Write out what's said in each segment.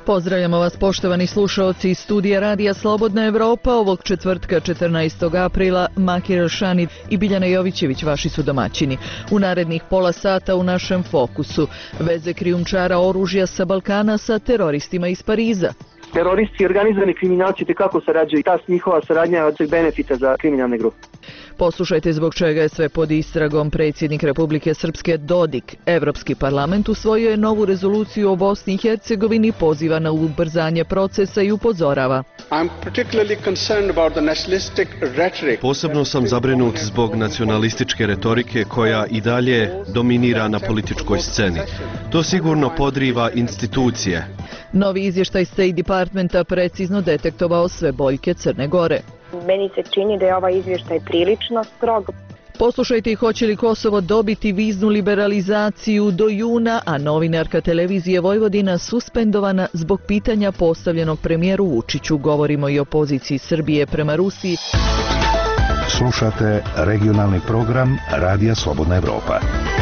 Pozdravljamo vas poštovani slušaoci iz studija Radija Slobodna Evropa ovog četvrtka 14. aprila. Makir Elšani i Biljana Jovićević vaši su domaćini. U narednih pola sata u našem fokusu veze krijumčara oružja sa Balkana sa teroristima iz Pariza. Teroristi i organizovani kriminalci tekako sarađuju i ta njihova saradnja je od benefita za kriminalne grupe. Poslušajte zbog čega je sve pod istragom. Predsjednik Republike Srpske Dodik. Evropski parlament usvojio je novu rezoluciju o Bosni i Hercegovini, poziva na ubrzanje procesa i upozorava. Posebno sam zabrinut zbog nacionalističke retorike koja i dalje dominira na političkoj sceni. To sigurno podriva institucije. Novi izvještaj State Departmenta precizno detektovao sve boljke Crne Gore. Meni se čini da je ovaj izvještaj prilično strog. Poslušajte i hoće li Kosovo dobiti viznu liberalizaciju do juna, a novinarka televizije Vojvodina suspendovana zbog pitanja postavljenog premijeru Vučiću. Govorimo i o poziciji Srbije prema Rusiji. Slušate regionalni program Radija Slobodna Evropa.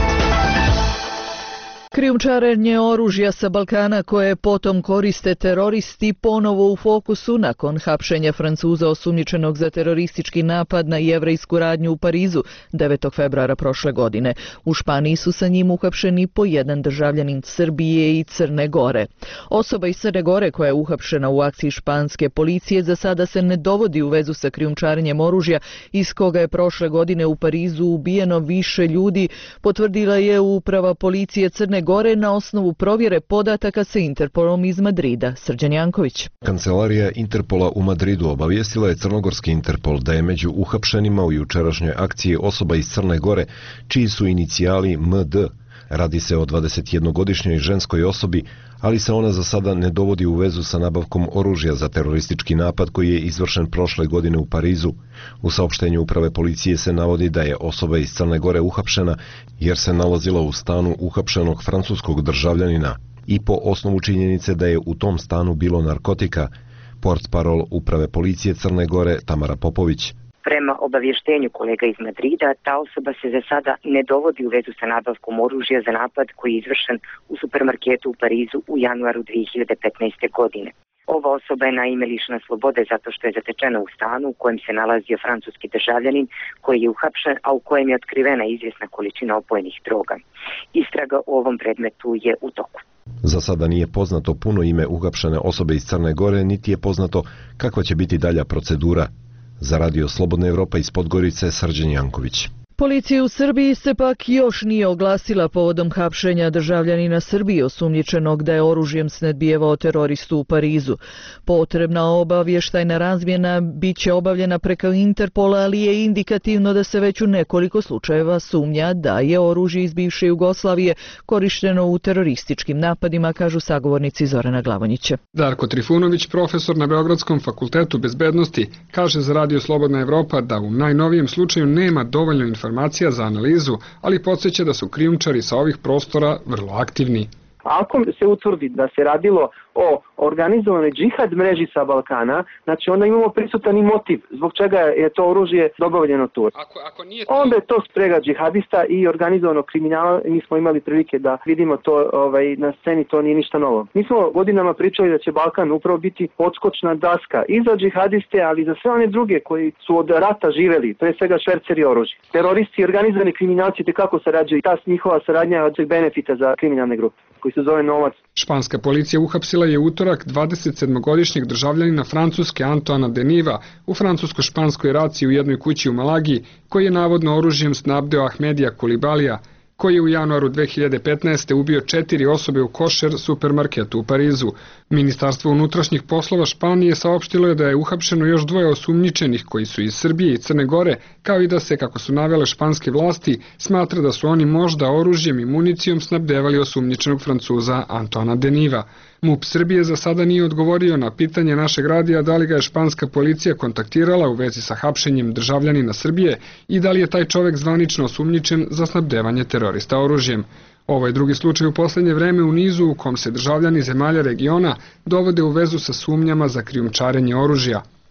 Krijumčarenje oružja sa Balkana koje potom koriste teroristi ponovo u fokusu nakon hapšenja Francuza osumnjičenog za teroristički napad na jevrejsku radnju u Parizu 9. februara prošle godine. U Španiji su sa njim uhapšeni po jedan državljanin Srbije i Crne Gore. Osoba iz Crne Gore koja je uhapšena u akciji španske policije za sada se ne dovodi u vezu sa krijumčarenjem oružja iz koga je prošle godine u Parizu ubijeno više ljudi, potvrdila je uprava policije Crne Gore na osnovu provjere podataka sa Interpolom iz Madrida. Srđan Janković. Kancelarija Interpola u Madridu obavijestila je crnogorski Interpol da je među uhapšenima u jučerašnjoj akciji osoba iz Crne Gore, čiji su inicijali MD. Radi se o 21-godišnjoj ženskoj osobi, ali se ona za sada ne dovodi u vezu sa nabavkom oružja za teroristički napad koji je izvršen prošle godine u Parizu. U saopštenju uprave policije se navodi da je osoba iz Crne Gore uhapšena jer se nalazila u stanu uhapšenog francuskog državljanina i po osnovu činjenice da je u tom stanu bilo narkotika. Portparol uprave policije Crne Gore Tamara Popović. Prema obavještenju kolega iz Madrida, ta osoba se za sada ne dovodi u vezu sa nabavkom oružja za napad koji je izvršen u supermarketu u Parizu u januaru 2015. godine. Ova osoba je naime lišena slobode zato što je zatečena u stanu u kojem se nalazio francuski državljanin koji je uhapšen, a u kojem je otkrivena izvjesna količina opojnih droga. Istraga u ovom predmetu je u toku. Za sada nije poznato puno ime uhapšene osobe iz Crne Gore, niti je poznato kakva će biti dalja procedura. Za Radio Slobodna Evropa iz Podgorice, Srđan Janković. Policija u Srbiji se pak još nije oglasila povodom hapšenja državljanina Srbije osumnjičenog da je oružjem snedbijevao teroristu u Parizu. Potrebna obavještajna razmjena bit će obavljena preko Interpola, ali je indikativno da se već u nekoliko slučajeva sumnja da je oružje iz bivše Jugoslavije korišteno u terorističkim napadima, kažu sagovornici Zorana Glavonjića. Darko Trifunović, profesor na Beogradskom fakultetu bezbednosti, kaže za Radio Slobodna Evropa da u najnovijem slučaju nema dovoljno informacija za analizu, ali podsjeća da su krijumčari sa ovih prostora vrlo aktivni. Ako se utvrdi da se radilo o organizovanoj džihad mreži sa Balkana, znači onda imamo prisutan i motiv zbog čega je to oružje dobavljeno tu. Onda je to sprega džihadista i organizovanog kriminala. Mi smo imali prilike da vidimo to na sceni, to nije ništa novo. Mi smo godinama pričali da će Balkan upravo biti odskočna daska i za džihadiste, ali i za sve one druge koji su od rata živeli, pre svega šverceri oružja. Teroristi i organizovani kriminalci tekako sarađuju i ta njihova saradnja je od benefita za kriminalne grupe koji se zove novac. Španska policija uhapsila je utorak 27-godišnjeg državljanina Francuske Antoana Deniva u francusko-španskoj raciji u jednoj kući u Malagi, koji je navodno oružjem snabdeo Ahmedija Koulibalija, koji je u januaru 2015. ubio 4 osobe u košer supermarketu u Parizu. Ministarstvo unutrašnjih poslova Španije saopštilo je da je uhapšeno još 2 osumnjičenih koji su iz Srbije i Crne Gore, kao i da se, kako su navele španske vlasti, smatra da su oni možda oružjem i municijom snabdevali osumnjičenog Francuza Antoana Deniva. MUP Srbije za sada nije odgovorio na pitanje našeg radija da li ga je španska policija kontaktirala u vezi sa hapšenjem državljanina Srbije i da li je taj čovek zvanično osumnjičen za snabdevanje terorista oružjem. Ovo je drugi slučaj u posljednje vreme u nizu u kom se državljani zemalja regiona dovode u vezu sa sumnjama za krijumčarenje oružja.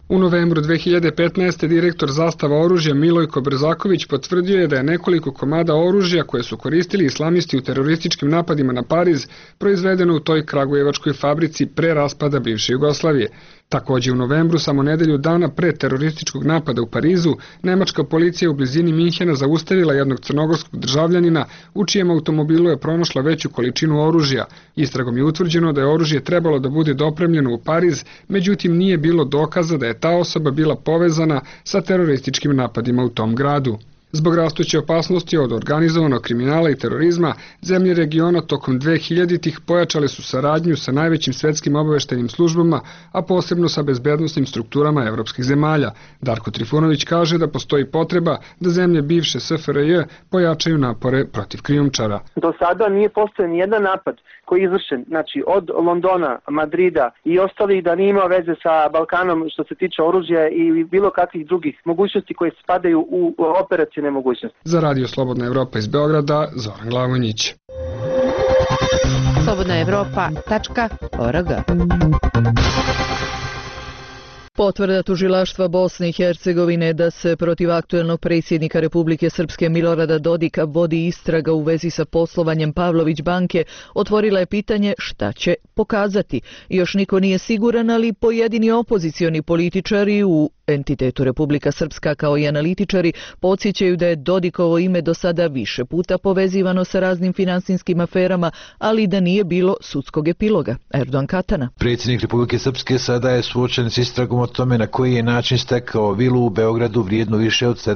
U novembru 2015. direktor Zastava oružja Milojko Brzaković potvrdio je da je nekoliko komada oružja koje su koristili islamisti u terorističkim napadima na Pariz proizvedeno u toj kragujevačkoj fabrici pre raspada bivše Jugoslavije. Također u novembru, samo nedelju dana pre terorističkog napada u Parizu, nemačka policija u blizini Minhena zaustavila jednog crnogorskog državljanina u čijem automobilu je pronašla veću količinu oružja. Istragom je utvrđeno da je oružje trebalo da bude dopremljeno u Pariz, međutim nije bilo dokaza da je ta osoba bila povezana sa terorističkim napadima u tom gradu. Zbog rastuće opasnosti od organizovanog kriminala i terorizma, zemlje regiona tokom 2000-ih pojačale su saradnju sa najvećim svetskim obaveštajnim službama, a posebno sa bezbednosnim strukturama evropskih zemalja. Darko Trifunović kaže da postoji potreba da zemlje bivše SFRJ pojačaju napore protiv krijumčara. Do sada nije postojen nijedan napad koji je izvršen, znači od Londona, Madrida i ostalih da nije imao veze sa Balkanom što se tiče oružja i bilo kakvih drugih mogućnosti koje spadaju u operacijne mogućnosti. Za Radio Slobodna Evropa iz Beograda, Zoran Glavonjić. slobodnaevropa.org. Potvrda tužilaštva Bosne i Hercegovine da se protiv aktuelnog predsjednika Republike Srpske Milorada Dodika vodi istraga u vezi sa poslovanjem Pavlović banke otvorila je pitanje šta će pokazati. Još niko nije siguran, ali pojedini opozicioni političari u entitetu Republika Srpska kao i analitičari podsjećaju da je Dodikovo ime do sada više puta povezivano sa raznim finansijskim aferama, ali da nije bilo sudskog epiloga. Erdogan Katana. Predsjednik Republike Srpske sada je suočen s istragom o tome na koji je način stekao vilu u Beogradu vrijednu više od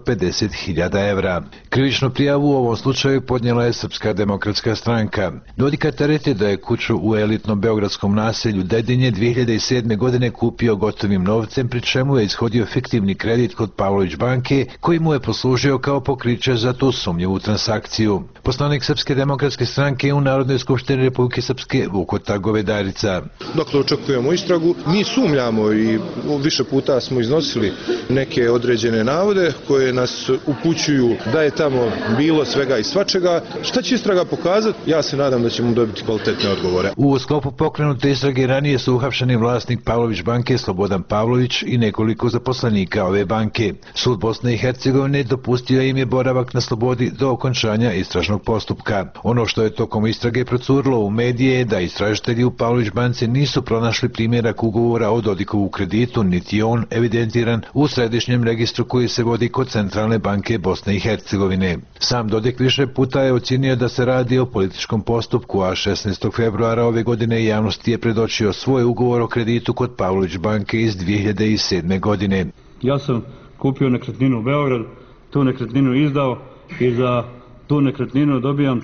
750.000 evra. Krivičnu prijavu u ovom slučaju podnijela je Srpska demokratska stranka. Dodika tereti da je kuću u elitnom beogradskom naselju Dedinje 2007. godine kupio gotovim novcem, pri čemu je ishodio fiktivni kredit kod Pavlović banke koji mu je poslužio kao pokriće za tu sumnjivu transakciju. Poslanik Srpske demokratske stranke u Narodnoj skupštini Republike Srpske Vukota Govedarica. Dakle, očekujemo istragu. Mi sumnjamo i više puta smo iznosili neke određene navode koje nas upućuju da je tamo bilo svega i svačega. Šta će istraga pokazati? Ja se nadam da ćemo dobiti kvalitetne odgovore. U sklopu pokrenute istrage ranije su uhapšeni vlasnik Pavlović banke Slobodan Pavlović i nekoliko zaposlenika ove banke. Sud Bosne i Hercegovine dopustio im je boravak na slobodi do okončanja istražnog postupka. Ono što je tokom istrage procurilo u medije je da istražitelji u Pavlović banci nisu pronašli primjerak ugovora o Dodikovu kreditu, niti on evidentiran u središnjem registru koji se vodi kod Centralne banke Bosne i Hercegovine. Sam Dodik više puta je ocjenio da se radi o političkom postupku, a 16. februara ove godine javnosti je predočio svoj ugovor o kreditu kod Pavlović banke iz 2007. godine. Ja sam kupio nekretninu u Beograd, tu nekretninu izdao i za tu nekretninu dobijam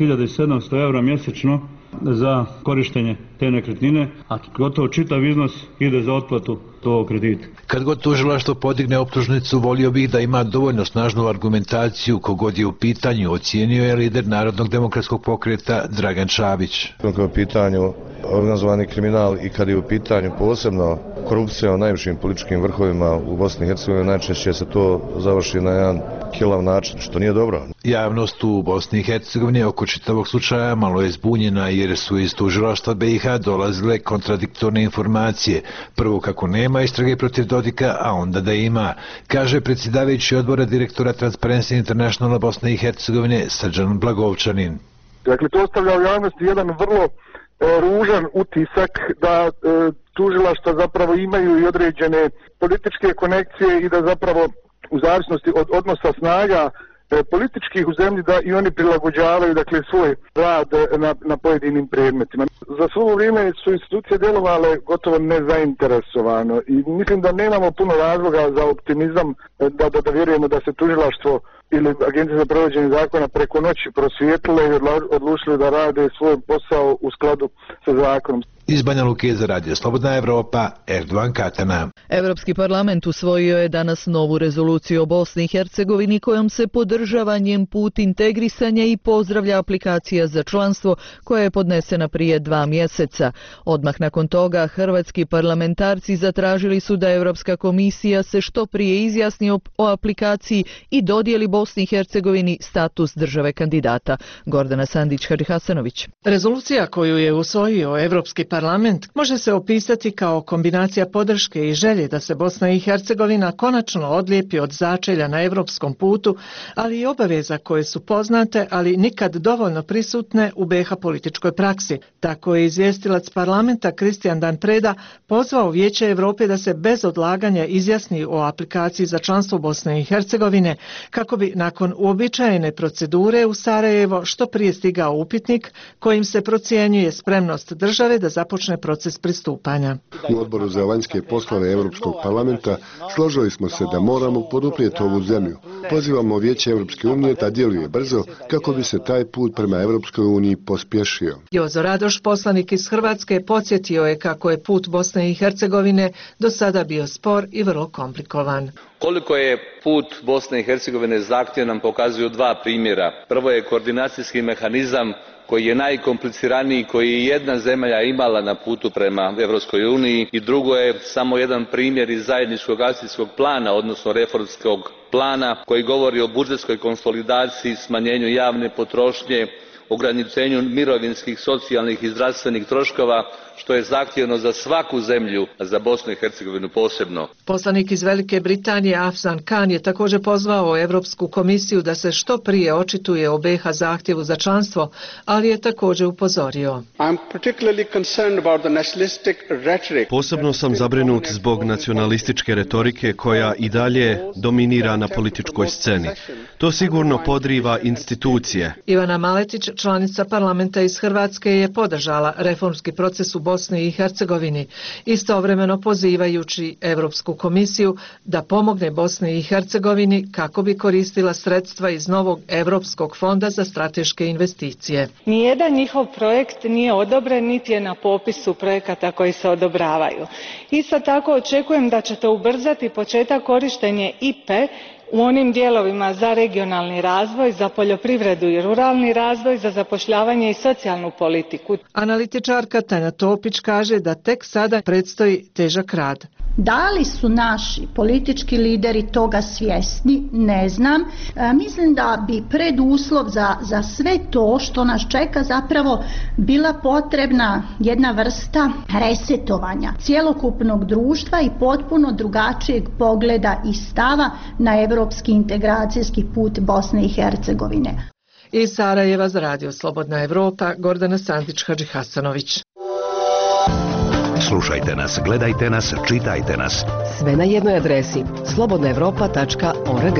4.700 evra mjesečno za korištenje te nekretnine, a gotovo čitav iznos ide za otplatu tog kredita. Kad god tužilaštvo podigne optužnicu, volio bih da ima dovoljno snažnu argumentaciju kogod je u pitanju, ocijenio je lider Narodnog demokratskog pokreta Dragan Čavić. Kad je u pitanju organizovani kriminal i kad je u pitanju posebno korupcija u najvišim političkim vrhovima u Bosni i Hercegovini, najčešće se to završi na jedan kilav način, što nije dobro. Javnost u Bosni i Hercegovini oko čitavog slučaja malo je zbunjena jer su iz tužilaštva BiH dolazile kontradiktorne informacije. Prvo kako nema istrage protiv Dodika, a onda da ima, kaže predsjedavajući odbora direktora Transparency Internationala Bosne i Hercegovine Srđan Blagovčanin. Dakle, to ostavlja u javnosti jedan vrlo ružan utisak da tužilaštva zapravo imaju i određene političke konekcije i da zapravo u zavisnosti od odnosa snaga političkih u zemlji da i oni prilagođavaju dakle svoj rad na pojedinim predmetima. Za svo vrijeme su institucije djelovale gotovo nezainteresovano i mislim da nemamo puno razloga za optimizam da vjerujemo da se tužilaštvo ili Agencija za provođenje zakona preko noći prosvijetlile i odlučili da rade svoj posao u skladu sa zakonom. Iz Banja Luke za Radio Slobodna Evropa, Erdogan Katana. Evropski parlament usvojio je danas novu rezoluciju o Bosni i Hercegovini kojom se podržava njen put integrisanja i pozdravlja aplikacija za članstvo koja je podnesena prije 2 mjeseca. Odmah nakon toga hrvatski parlamentarci zatražili su da Evropska komisija se što prije izjasni o aplikaciji i dodijeli Bosni i Hercegovini status države kandidata. Gordana Sandić-Hadžihasanović. Rezolucija koju je usvojio Evropski parlament parlament može se opisati kao kombinacija podrške i želje da se Bosna i Hercegovina konačno odlijepi od začelja na europskom putu, ali i obaveza koje su poznate, ali nikad dovoljno prisutne u BiH političkoj praksi. Tako je izvjestilac parlamenta Kristijan Dan Preda pozvao Vijeće Europe da se bez odlaganja izjasni o aplikaciji za članstvo Bosne i Hercegovine, kako bi nakon uobičajene procedure u Sarajevo što prije stigao upitnik kojim se procjenjuje spremnost države da započne proces pristupanja. U odboru za vanjske poslove Europskog parlamenta složili smo se da moramo poduprijeti ovu zemlju. Pozivamo Vijeće Europske unije da djeluje brzo kako bi se taj put prema Europskoj uniji pospješio. Jozo Radoš, poslanik iz Hrvatske, podsjetio je kako je put Bosne i Hercegovine do sada bio spor i vrlo komplikovan. Koliko je put Bosne i Hercegovine zahtjevan pokazuju dva primjera. Prvo je koordinacijski mehanizam koji je najkompliciraniji, koji je jedna zemlja imala na putu prema Europskoj uniji, i drugo je samo jedan primjer iz zajedničkog akcijskog plana, odnosno reformskog plana, koji govori o budžetskoj konsolidaciji, smanjenju javne potrošnje, ograničenju mirovinskih, socijalnih i zdravstvenih troškova, što je zahtjevno za svaku zemlju, a za Bosnu i Hercegovinu posebno. Poslanik iz Velike Britanije Afzan Khan je također pozvao Europsku komisiju da se što prije očituje o BiH zahtjevu za članstvo, ali je također upozorio. Posebno sam zabrinut zbog nacionalističke retorike koja i dalje dominira na političkoj sceni. To sigurno podriva institucije. Ivana Maletić, članica parlamenta iz Hrvatske, je podržala reformski proces u Bosni i Hercegovini, istovremeno pozivajući Europsku komisiju da pomogne Bosni i Hercegovini kako bi koristila sredstva iz novog Europskog fonda za strateške investicije. Nijedan njihov projekt nije odobren, niti je na popisu projekata koji se odobravaju. Isto tako očekujem da ćete ubrzati početak korištenja IPA u onim dijelovima za regionalni razvoj, za poljoprivredu i ruralni razvoj, za zapošljavanje i socijalnu politiku. Analitičarka Tanja Topić kaže da tek sada predstoji težak rad. Da li su naši politički lideri toga svjesni, ne znam. Mislim da bi preduslov za sve to što nas čeka zapravo bila potrebna jedna vrsta resetovanja cjelokupnog društva i potpuno drugačijeg pogleda i stava na europski integracijski put Bosne i Hercegovine. Iz Sarajeva za Radio Slobodna Evropa, Gordana Sandić-Hadžihasanović. Slušajte nas, gledajte nas, čitajte nas. Sve na jednoj adresi slobodnaevropa.org.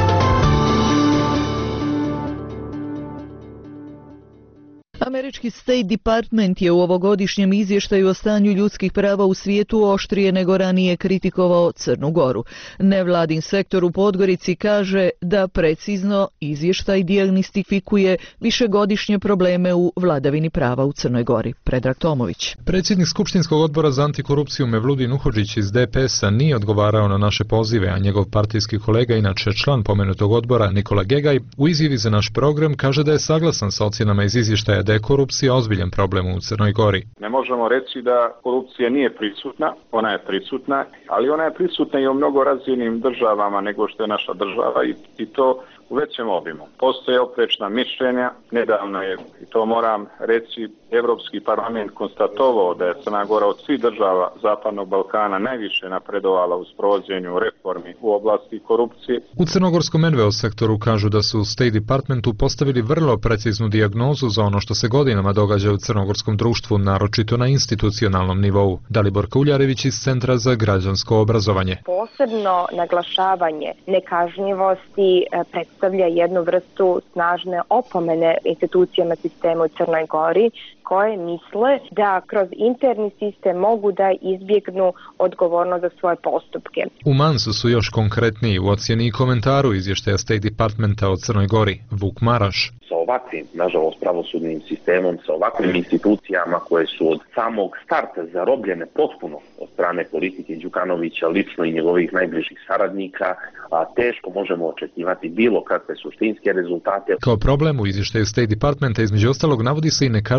Američki State Department je u ovogodišnjem izvještaju o stanju ljudskih prava u svijetu oštrije nego ranije kritikovao Crnu Goru. Nevladin sektor u Podgorici kaže da precizno izvještaj dijagnostifikuje višegodišnje probleme u vladavini prava u Crnoj Gori. Predrag Tomović. Predsjednik Skupštinskog odbora za antikorupciju Mevludin Uhodžić iz DPS-a nije odgovarao na naše pozive, a njegov partijski kolega, inače član pomenutog odbora, Nikola Gegaj, u izjavi za naš program kaže da je saglasan sa ocjenama iz izvještaja da je korupcija ozbiljan problem u Crnoj Gori. Ne možemo reći da korupcija nije prisutna, ona je prisutna, ali ona je prisutna i u mnogo razvijenim državama nego što je naša država i to u većem obimu. Postoje oprečna mišljenja, nedavno je, i to moram reći, Europski parlament konstatovao da je Crna Gora od svih država Zapadnog Balkana najviše napredovala u sprovođenju reformi u oblasti korupcije. U crnogorskom NVO sektoru kažu da su u State Departmentu postavili vrlo preciznu dijagnozu za ono što se godinama događa u crnogorskom društvu, naročito na institucionalnom nivou. Dalibor Kuljarević iz Centra za građansko obrazovanje. Posebno naglašavanje nekažnjivosti predstavlja jednu vrstu snažne opomene institucijama sistema u Crnoj Gori, koje misle da kroz interni sistem mogu da izbjegnu odgovornost za svoje postupke. U Mansu su još konkretniji u ocjeni i komentaru izvještaja State Departmenta o Crnoj Gori. Vuk Maraš. Sa ovakvim, nažalost, pravosudnim sistemom, sa ovakvim institucijama koje su od samog starta zarobljene potpuno od strane politike Đukanovića, lično i njegovih najbližih saradnika, a teško možemo očekivati bilo kakve suštinske rezultate. Kao problem u izvještaju State Departmenta između ostalog navodi se i nekažnjivost u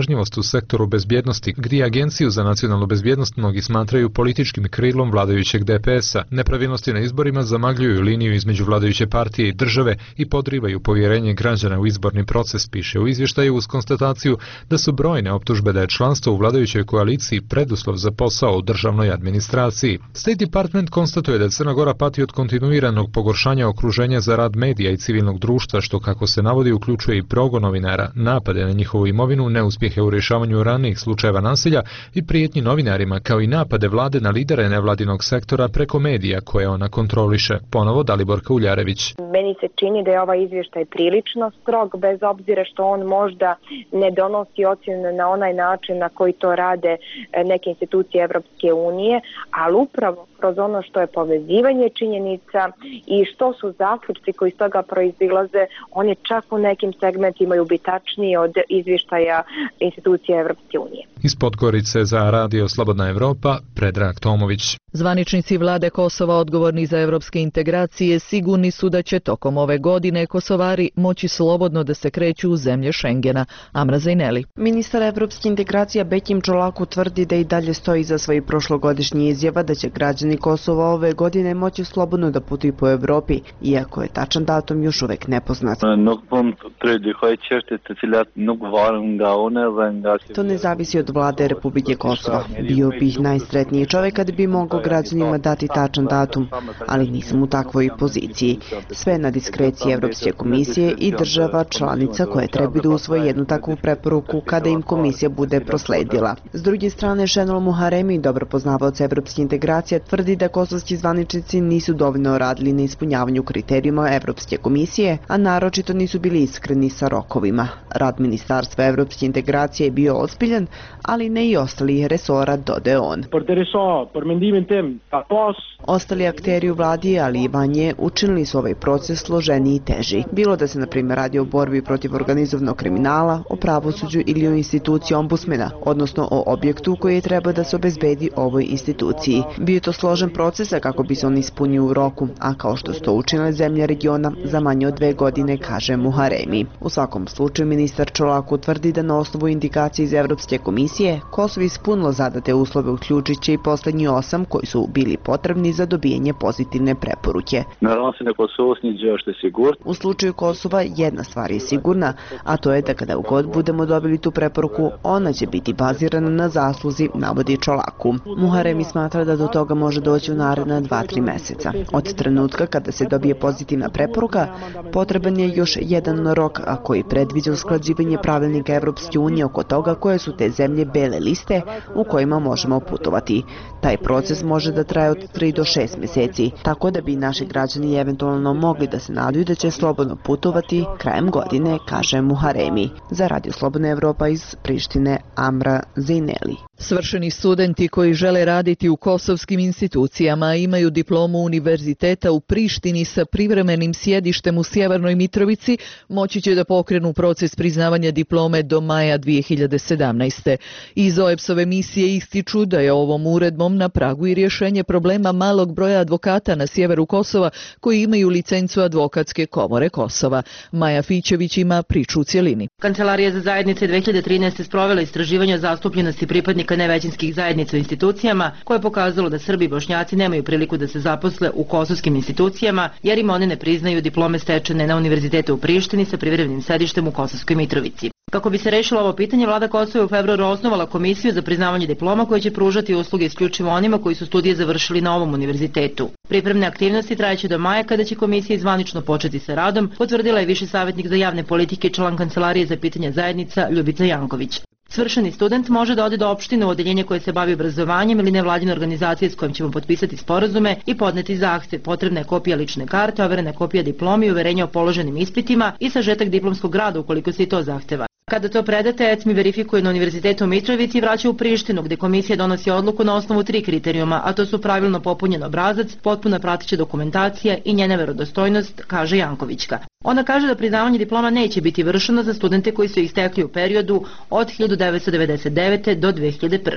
sektoru bezbjednosti, gdje Agenciju za nacionalnu bezbjednost mnogi smatraju političkim krilom vladajućeg DPS-a. Nepravilnosti na izborima zamagljuju liniju između vladajuće partije i države i podrivaju povjerenje građana u izborni proces, piše u izvještaju uz konstataciju da su brojne optužbe da je članstvo u vladajućoj koaliciji preduslov za posao u državnoj administraciji. State Department konstatuje da Crna Gora pati od kontinuiranog pogoršanja okruženja za rad medija i civilnog društva, što, kako se navodi, uključuje i progon novinara, napade na njihovu imovinu, neuspjehe u rješavanju ranijih slučajeva nasilja i prijetnji novinarima, kao i napade vlade na lidere nevladinog sektora preko medija koje ona kontroliše. Ponovo Daliborka Uljarević. Meni se čini da je ovaj izvještaj prilično strog, bez obzira što on možda ne donosi ocjenu na onaj način na koji to rade neke institucije Evropske unije, ali upravo kroz ono što je povezivanje činjenica i što su zaključci koji iz toga proizilaze, on je čak u nekim segmentima ubitačniji od izvještaja institucije Evropske unije. Iz Podgorice za Radio Slobodna Evropa, Predrag Tomović. Zvaničnici vlade Kosova odgovorni za evropske integracije sigurni su da će tokom ove godine Kosovari moći slobodno da se kreću u zemlje Šengena. Amra Zajneli. Ministar evropske integracija Bekim Čolaku tvrdi da i dalje stoji iza svojih prošlogodišnjih izjava da će građani Kosova ove godine moći slobodno da putuju po Evropi, iako je tačan datum još uvek nepoznat. To ne zavisi od vlade Republike Kosova. Bio bih najsretniji čovjek kad bi mogao građanima dati tačan datum, ali nisam u takvoj poziciji. Sve na diskreciji Evropske komisije i država članica koje treba da usvoje jednu takvu preporuku kada im komisija bude prosledila. S druge strane, Šenol Muharemi, dobro poznavaoc evropske integracije, tvrdi da kosovski zvaničnici nisu dovoljno radili na ispunjavanju kriterijuma Evropske komisije, a naročito nisu bili iskreni sa rokovima. Rad Ministarstva evropske integracije je bio ozbiljan, ali ne i ostalih resora, dodaje on. Ostali akteri u vladi, ali i vanje, učinili su ovaj proces složeniji i teži. Bilo da se, na primjer, radi o borbi protiv organizovanog kriminala, o pravosuđu ili o instituciji ombudsmena, odnosno o objektu koji je treba da se obezbedi ovoj instituciji. Bio je to složen proces kako bi se on ispunio u roku, a kao što su to učinile zemlje regiona za manje od 2 godine, kaže Muharemi. U svakom slučaju, ministar Čolaku tvrdi da na osnovu indikacije iz Evropske komisije Kosovo ispunilo zadate uslove, uključujući i poslednji 8 koji su bili potrebni za dobijanje pozitivne preporuke. U slučaju Kosova jedna stvar je sigurna, a to je da kada god budemo dobili tu preporuku, ona će biti bazirana na zasluzi, navodi Čolaku. Muharemi smatra da do toga može doći u naredna 2-3 meseca. Od trenutka kada se dobije pozitivna preporuka, potreban je još jedan rok, a koji predviđa usklađivanje pravilnika Evropske unije oko toga koje su te zemlje bele liste u kojima možemo putovati. Taj proces može da traje od 3 do 6 mjeseci, tako da bi naši građani eventualno mogli da se nadaju da će slobodno putovati krajem godine, kaže Muharemi. Za Radio Slobodna Evropa iz Prištine, Amra Zajneli. Svršeni studenti koji žele raditi u kosovskim institucijama imaju diplomu univerziteta u Prištini sa privremenim sjedištem u Sjevernoj Mitrovici moći će da pokrenu proces priznavanja diplome do maja 2017. Iz OEBS-ove misije ističu da je ovom uredbom na pragu i rješenje problema malog broja advokata na sjeveru Kosova koji imaju licencu Advokatske komore Kosova. Maja Fićević ima priču u cjelini. Kancelarija za zajednice 2013. sprovela istraživanje o zastupljenosti pripadnika nevećinskih zajednica u institucijama koje je pokazalo da Srbi i Bošnjaci nemaju priliku da se zaposle u kosovskim institucijama jer im one ne priznaju diplome stečene na univerzitetu u Prištini sa privremenim sedištem u Kosovskoj Mitrovici. Kako bi se rešilo ovo pitanje, vlada Kosova je u februaru osnovala komisiju za priznavanje diploma koja će pružati usluge isključivo onima koji su studije završili na ovom univerzitetu. Pripremne aktivnosti trajeće do maja kada će komisija zvanično početi sa radom, potvrdila je viši savjetnik za javne politike, član Kancelarije za pitanja zajednica Ljubica Janković. Svršeni student može da ode do opštine u odeljenje koje se bavi obrazovanjem ili nevladine organizacije s kojim ćemo potpisati sporazume i podneti zahtev. Potrebna je kopija lične karte, overena kopija diplomi, uverenja o položenim ispitima i sažetak diplomskog rada ukoliko se i to zahteva. Kada to predate, ECMI verifikuje na Univerzitetu u Mitrovici i vraća u Prištinu, gde komisija donosi odluku na osnovu 3 kriterijuma, a to su pravilno popunjen obrazac, potpuna prateća dokumentacija i njena verodostojnost, kaže Jankovićka. Ona kaže da priznavanje diploma neće biti vršeno za studente koji su ih stekli u periodu od 1999. do 2001.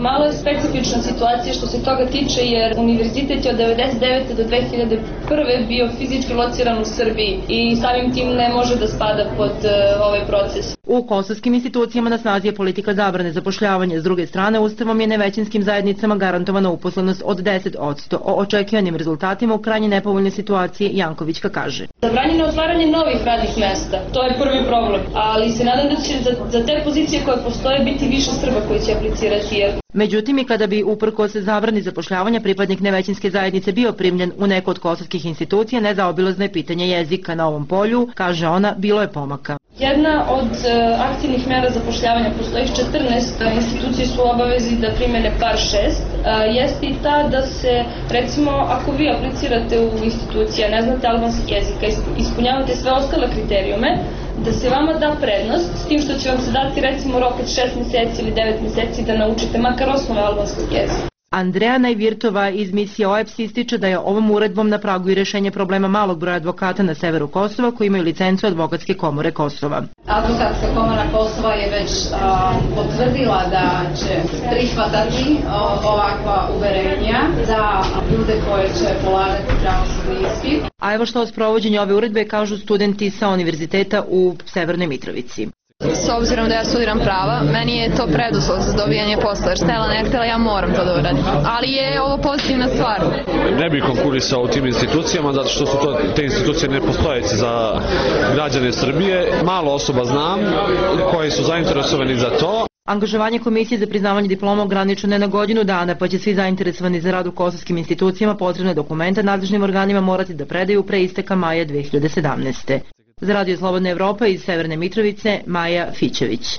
Malo je specifična situacija što se toga tiče jer univerzitet je od 1999. do 2001. bio fizički lociran u Srbiji i samim tim ne može da spada pod ovaj proces. U kosovskim institucijama na snazi je politika zabrane zapošljavanja. S druge strane, Ustavom je nevećinskim zajednicama garantovana uposlenost od 10%. O očekivanim rezultatima u krajnje nepovoljne situacije Jankovićka kaže. Zabranjeno otvaranje novih radnih mesta, to je prvi problem, ali se nadam da će za te pozicije koje postoje biti više Srba koji će aplicirati. Međutim, i kada bi uprkos zabrani zapošljavanja pripadnik nevećinske zajednice bio primljen u neku od kosovskih institucija, nezaobilazno je pitanje jezika. Na ovom polju, kaže ona, bilo je pomaka. Jedna od aktivnih mera zapošljavanja, postoji 14 institucije su u obavezi da primene par 6, jeste i ta da se, recimo, ako vi aplicirate u institucije, ne znate albanski jezik, ispunjavate sve ostale kriterijume, da se vama da prednost, s tim što će vam se dati recimo rok od 6 mjeseci ili 9 mjeseci da naučite makar osnove albanskog jezika. Andreja Najvirtova iz misije OEBS ističe da je ovom uredbom na pragu i rešenje problema malog broja advokata na severu Kosova koji imaju licencu Advokatske komore Kosova. Advokatska komora Kosova je već potvrdila da će prihvatati ovakva uverenja za ljude koje će polagati pravosudni ispit. A evo što o sprovođenju ove uredbe kažu studenti sa univerziteta u Severnoj Mitrovici. S obzirom da ja studiram prava, meni je to preduslov za dobijanje posla, jer htjela ne htjela ja moram to da uradim. Ali je ovo pozitivna stvar. Ne bih konkurisao u tim institucijama, zato što su te institucije nepostojeće za građane Srbije. Malo osoba znam koji su zainteresovani za to. Angažovanje Komisije za priznavanje diploma ograničeno je na godinu dana, pa će svi zainteresovani za rad u kosovskim institucijama potrebne dokumente nadležnim organima morati da predaju pre isteka maja 2017. Za Radio Slobodna Evropa iz Severne Mitrovice, Maja Fićević.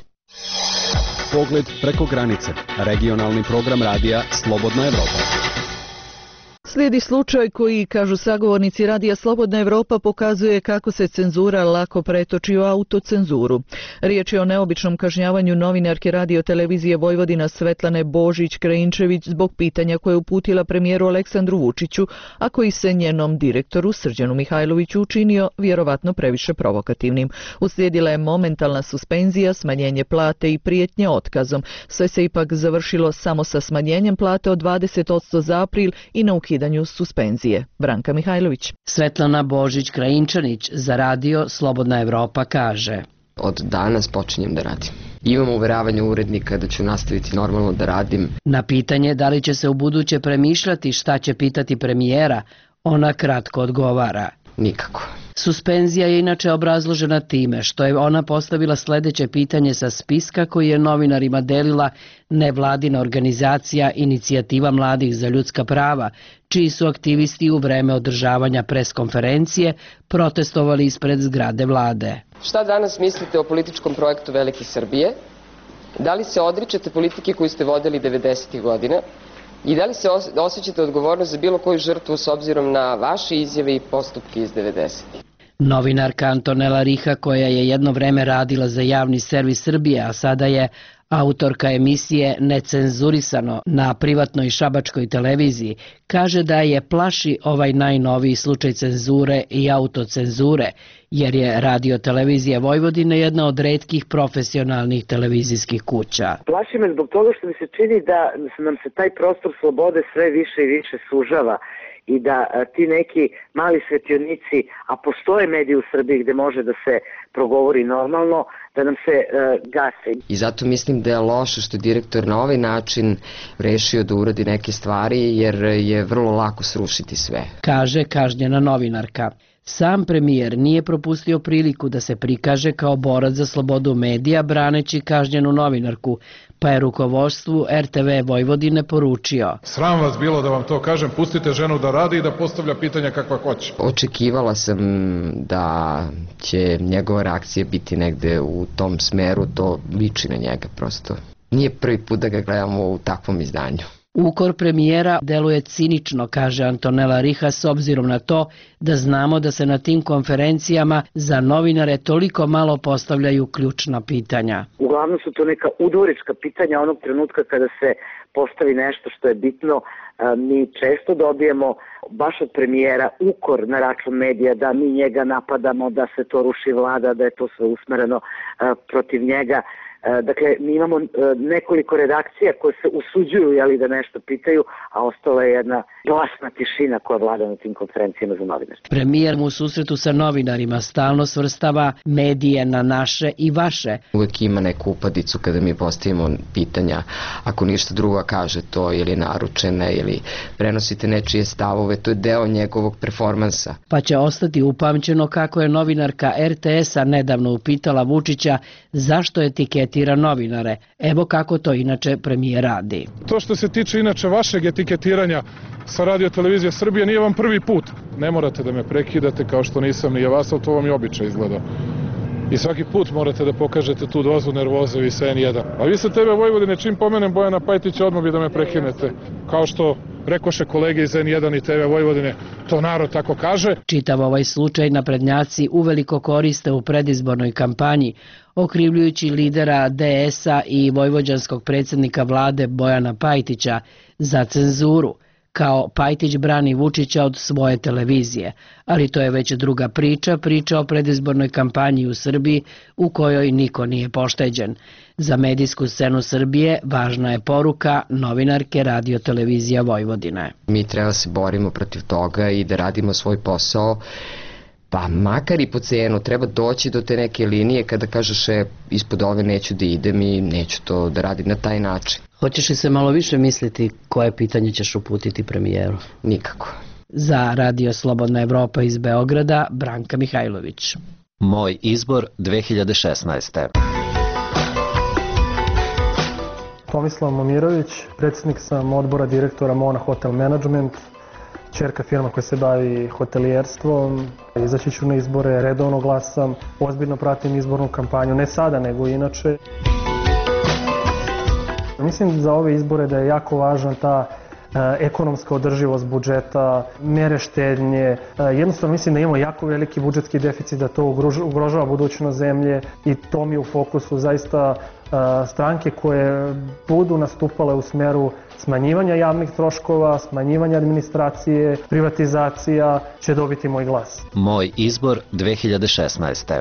Pogled preko granice. Regionalni program radija Slobodna Evropa. Slijedi slučaj koji, kažu sagovornici Radija Slobodna Evropa, pokazuje kako se cenzura lako pretoči u autocenzuru. Riječ je o neobičnom kažnjavanju novinarke Radio-televizije Vojvodina Svetlane Božić-Krajinčević zbog pitanja koje je uputila premijeru Aleksandru Vučiću, a koji se njenom direktoru Srđanu Mihajloviću učinio vjerovatno previše provokativnim. Uslijedila je momentalna suspenzija, smanjenje plate i prijetnje otkazom. Sve se ipak završilo samo sa smanjenjem plate od 20% za april i na ukidanju suspenzije. Branka Mihajlović. Svetlana Božić-Krajinčanić za Radio Slobodna Evropa kaže: Od danas počinjem da radim. Imam uveravanje urednika da ću nastaviti normalno da radim. Na pitanje da li će se u buduće premišljati šta će pitati premijera, ona kratko odgovara: nikako. Suspenzija je inače obrazložena time što je ona postavila sljedeće pitanje sa spiska koji je novinarima delila nevladina organizacija Inicijativa mladih za ljudska prava, čiji su aktivisti u vreme održavanja preskonferencije protestovali ispred zgrade vlade. Šta danas mislite o političkom projektu Velike Srbije? Da li se odričete politike koju ste vodili 90. godina? I da li se osjećate odgovornost za bilo koju žrtvu s obzirom na vaše izjave i postupke iz 90. Novinarka Antonela Riha, koja je jedno vreme radila za javni servis Srbije, a sada je autorka emisije Necenzurisano na privatnoj šabačkoj televiziji, kaže da je plaši ovaj najnoviji slučaj cenzure i autocenzure, jer je Radio-televizija Vojvodine jedna od retkih profesionalnih televizijskih kuća. Plaši me zbog toga što mi se čini da nam se taj prostor slobode sve više i više sužava i da ti neki mali svetionici, a postoje mediji u Srbiji gde može da se progovori normalno, da nam se gase. I zato mislim da je loše što je direktor na ovaj način rešio da uradi neke stvari, jer je vrlo lako srušiti sve. Kaže kažnjena novinarka. Sam premijer nije propustio priliku da se prikaže kao borac za slobodu medija braneći kažnjenu novinarku, pa je rukovodstvu RTV Vojvodine poručio: Sram vas bilo da vam to kažem, pustite ženu da radi i da postavlja pitanja kakva hoće. Očekivala sam da će njegova reakcija biti negde u tom smeru, to liči na njega prosto. Nije prvi put da ga gledamo u takvom izdanju. Ukor premijera deluje cinično, kaže Antonela Riha, s obzirom na to da znamo da se na tim konferencijama za novinare toliko malo postavljaju ključna pitanja. Uglavnom su to neka udvorička pitanja onog trenutka kada se postavi nešto što je bitno. Mi često dobijemo baš od premijera ukor na račun medija da mi njega napadamo, da se to ruši vlada, da je to sve usmereno protiv njega. Dakle, mi imamo nekoliko redakcija koje se usuđuju da nešto pitaju, a ostala je jedna glasna tišina koja vlada na tim konferencijama za novinare. Premijer u susretu sa novinarima stalno svrstava medije na naše i vaše. Uvijek ima neku upadicu kada mi postavimo pitanja, ako ništa drugo kaže to ili naručene ili prenosite nečije stavove, to je deo njegovog performansa. Pa će ostati upamćeno kako je novinarka RTS-a nedavno upitala Vučića zašto etiketira novinare. Evo kako to inače premijer radi. To što se tiče inače vašeg etiketiranja sa Radio Televizije Srbije nije vam prvi put. Ne morate da me prekidate kao što nisam ni vas, ali to vam je običaj izgleda. I svaki put morate da pokažete tu dozu nervoze i sa N1. A vi sa TV Vojvodine čim pomenem Bojana Pajtića odmah bi da me prekinete. Kao što rekoše kolege iz N1 i TV Vojvodine, to narod tako kaže. Čitav ovaj slučaj naprednjaci uveliko koriste u predizbornoj kampanji, okrivljujući lidera DS-a i vojvođanskog predsjednika vlade Bojana Pajtića za cenzuru, kao Pajtić brani Vučića od svoje televizije. Ali to je već druga priča o predizbornoj kampanji u Srbiji u kojoj niko nije pošteđen. Za medijsku scenu Srbije važna je poruka novinarke Radio Televizija Vojvodine. Mi treba se borimo protiv toga i da radimo svoj posao, pa makar i po cenu, treba doći do te neke linije kada kažeš ispod ove neću da idem i neću to da radim na taj način. Hoćeš li se malo više misliti koje pitanje ćeš uputiti premijeru? Nikako. Za Radio Slobodna Evropa iz Beograda, Branka Mihajlović. Moj izbor 2016. Tomislav Momirović, predsjednik sam odbora direktora Mona Hotel Management, ćerka firma koja se bavi hotelijerstvom. Izaći ću na izbore, redovno glasam, ozbiljno pratim izbornu kampanju, ne sada nego inače. Mislim za ove izbore da je jako važna ta ekonomska održivost budžeta, mere štednje. Jednostavno mislim da imamo jako veliki budžetski deficit, da to ugrožava budućnost zemlje i to mi je u fokusu. Zaista stranke koje budu nastupale u smeru smanjivanja javnih troškova, smanjivanja administracije, privatizacija će dobiti moj glas. Moj izbor 2016.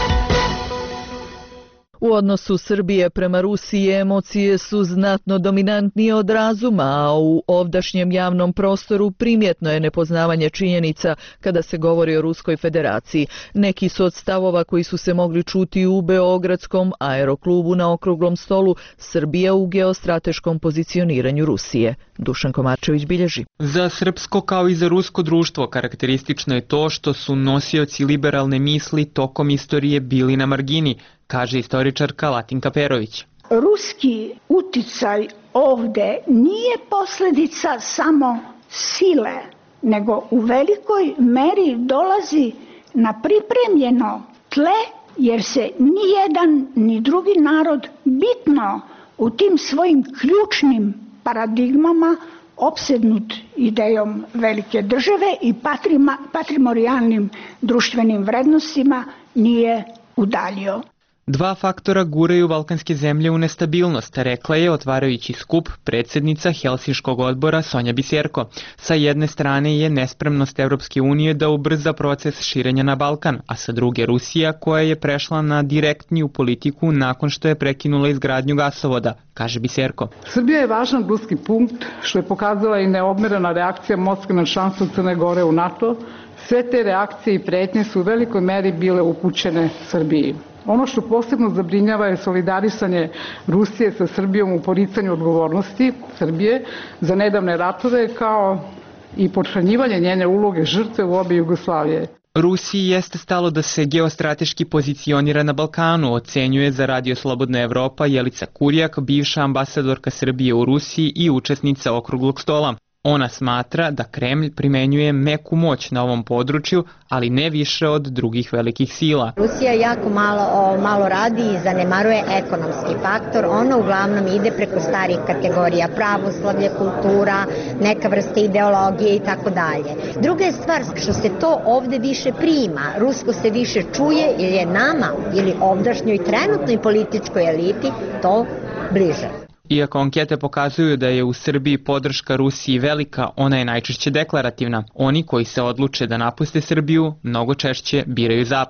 U odnosu Srbije prema Rusiji emocije su znatno dominantnije od razuma, a u ovdašnjem javnom prostoru primjetno je nepoznavanje činjenica kada se govori o Ruskoj federaciji. Neki su od stavova koji su se mogli čuti u Beogradskom aeroklubu na okruglom stolu Srbija u geostrateškom pozicioniranju Rusije. Dušan Komarčević bilježi. Za srpsko kao i za rusko društvo karakteristično je to što su nosioci liberalne misli tokom istorije bili na margini, kaže istoričarka Latinka Perović. Ruski uticaj ovde nije posljedica samo sile, nego u velikoj meri dolazi na pripremljeno tle, jer se ni jedan ni drugi narod bitno u tim svojim ključnim paradigmama opsednut idejom velike države i patrimonijalnim društvenim vrednostima nije udaljio. Dva faktora guraju balkanske zemlje u nestabilnost, rekla je otvarajući skup predsjednica Helsinškog odbora Sonja Biserko. Sa jedne strane je nespremnost Evropske unije da ubrza proces širenja na Balkan, a sa druge Rusija koja je prešla na direktniju politiku nakon što je prekinula izgradnju gasovoda, kaže Biserko. Srbija je važan ruski punkt što je pokazala i neobmerena reakcija Moskve na članstvo Crne Gore u NATO. Sve te reakcije i pretnje su u velikoj meri bile upućene Srbiji. Ono što posebno zabrinjava je solidarisanje Rusije sa Srbijom u poricanju odgovornosti Srbije za nedavne ratove kao i potčinjavanje njene uloge žrtve u obe Jugoslavije. Rusiji jeste stalo da se geostrateški pozicionira na Balkanu, ocenjuje za Radio Slobodna Evropa Jelica Kurjak, bivša ambasadorka Srbije u Rusiji i učesnica okruglog stola. Ona smatra da Kremlj primenjuje meku moć na ovom području, ali ne više od drugih velikih sila. Rusija jako malo radi i zanemaruje ekonomski faktor. Ono uglavnom ide preko starih kategorija, pravoslavlje, kultura, neka vrsta ideologije i tako dalje. Druga je stvar što se to ovde više prima. Rusko se više čuje ili je nama ili ovdašnjoj trenutnoj političkoj eliti to bliže. Iako ankete pokazuju da je u Srbiji podrška Rusiji velika, ona je najčešće deklarativna. Oni koji se odluče da napuste Srbiju mnogo češće biraju Zapad.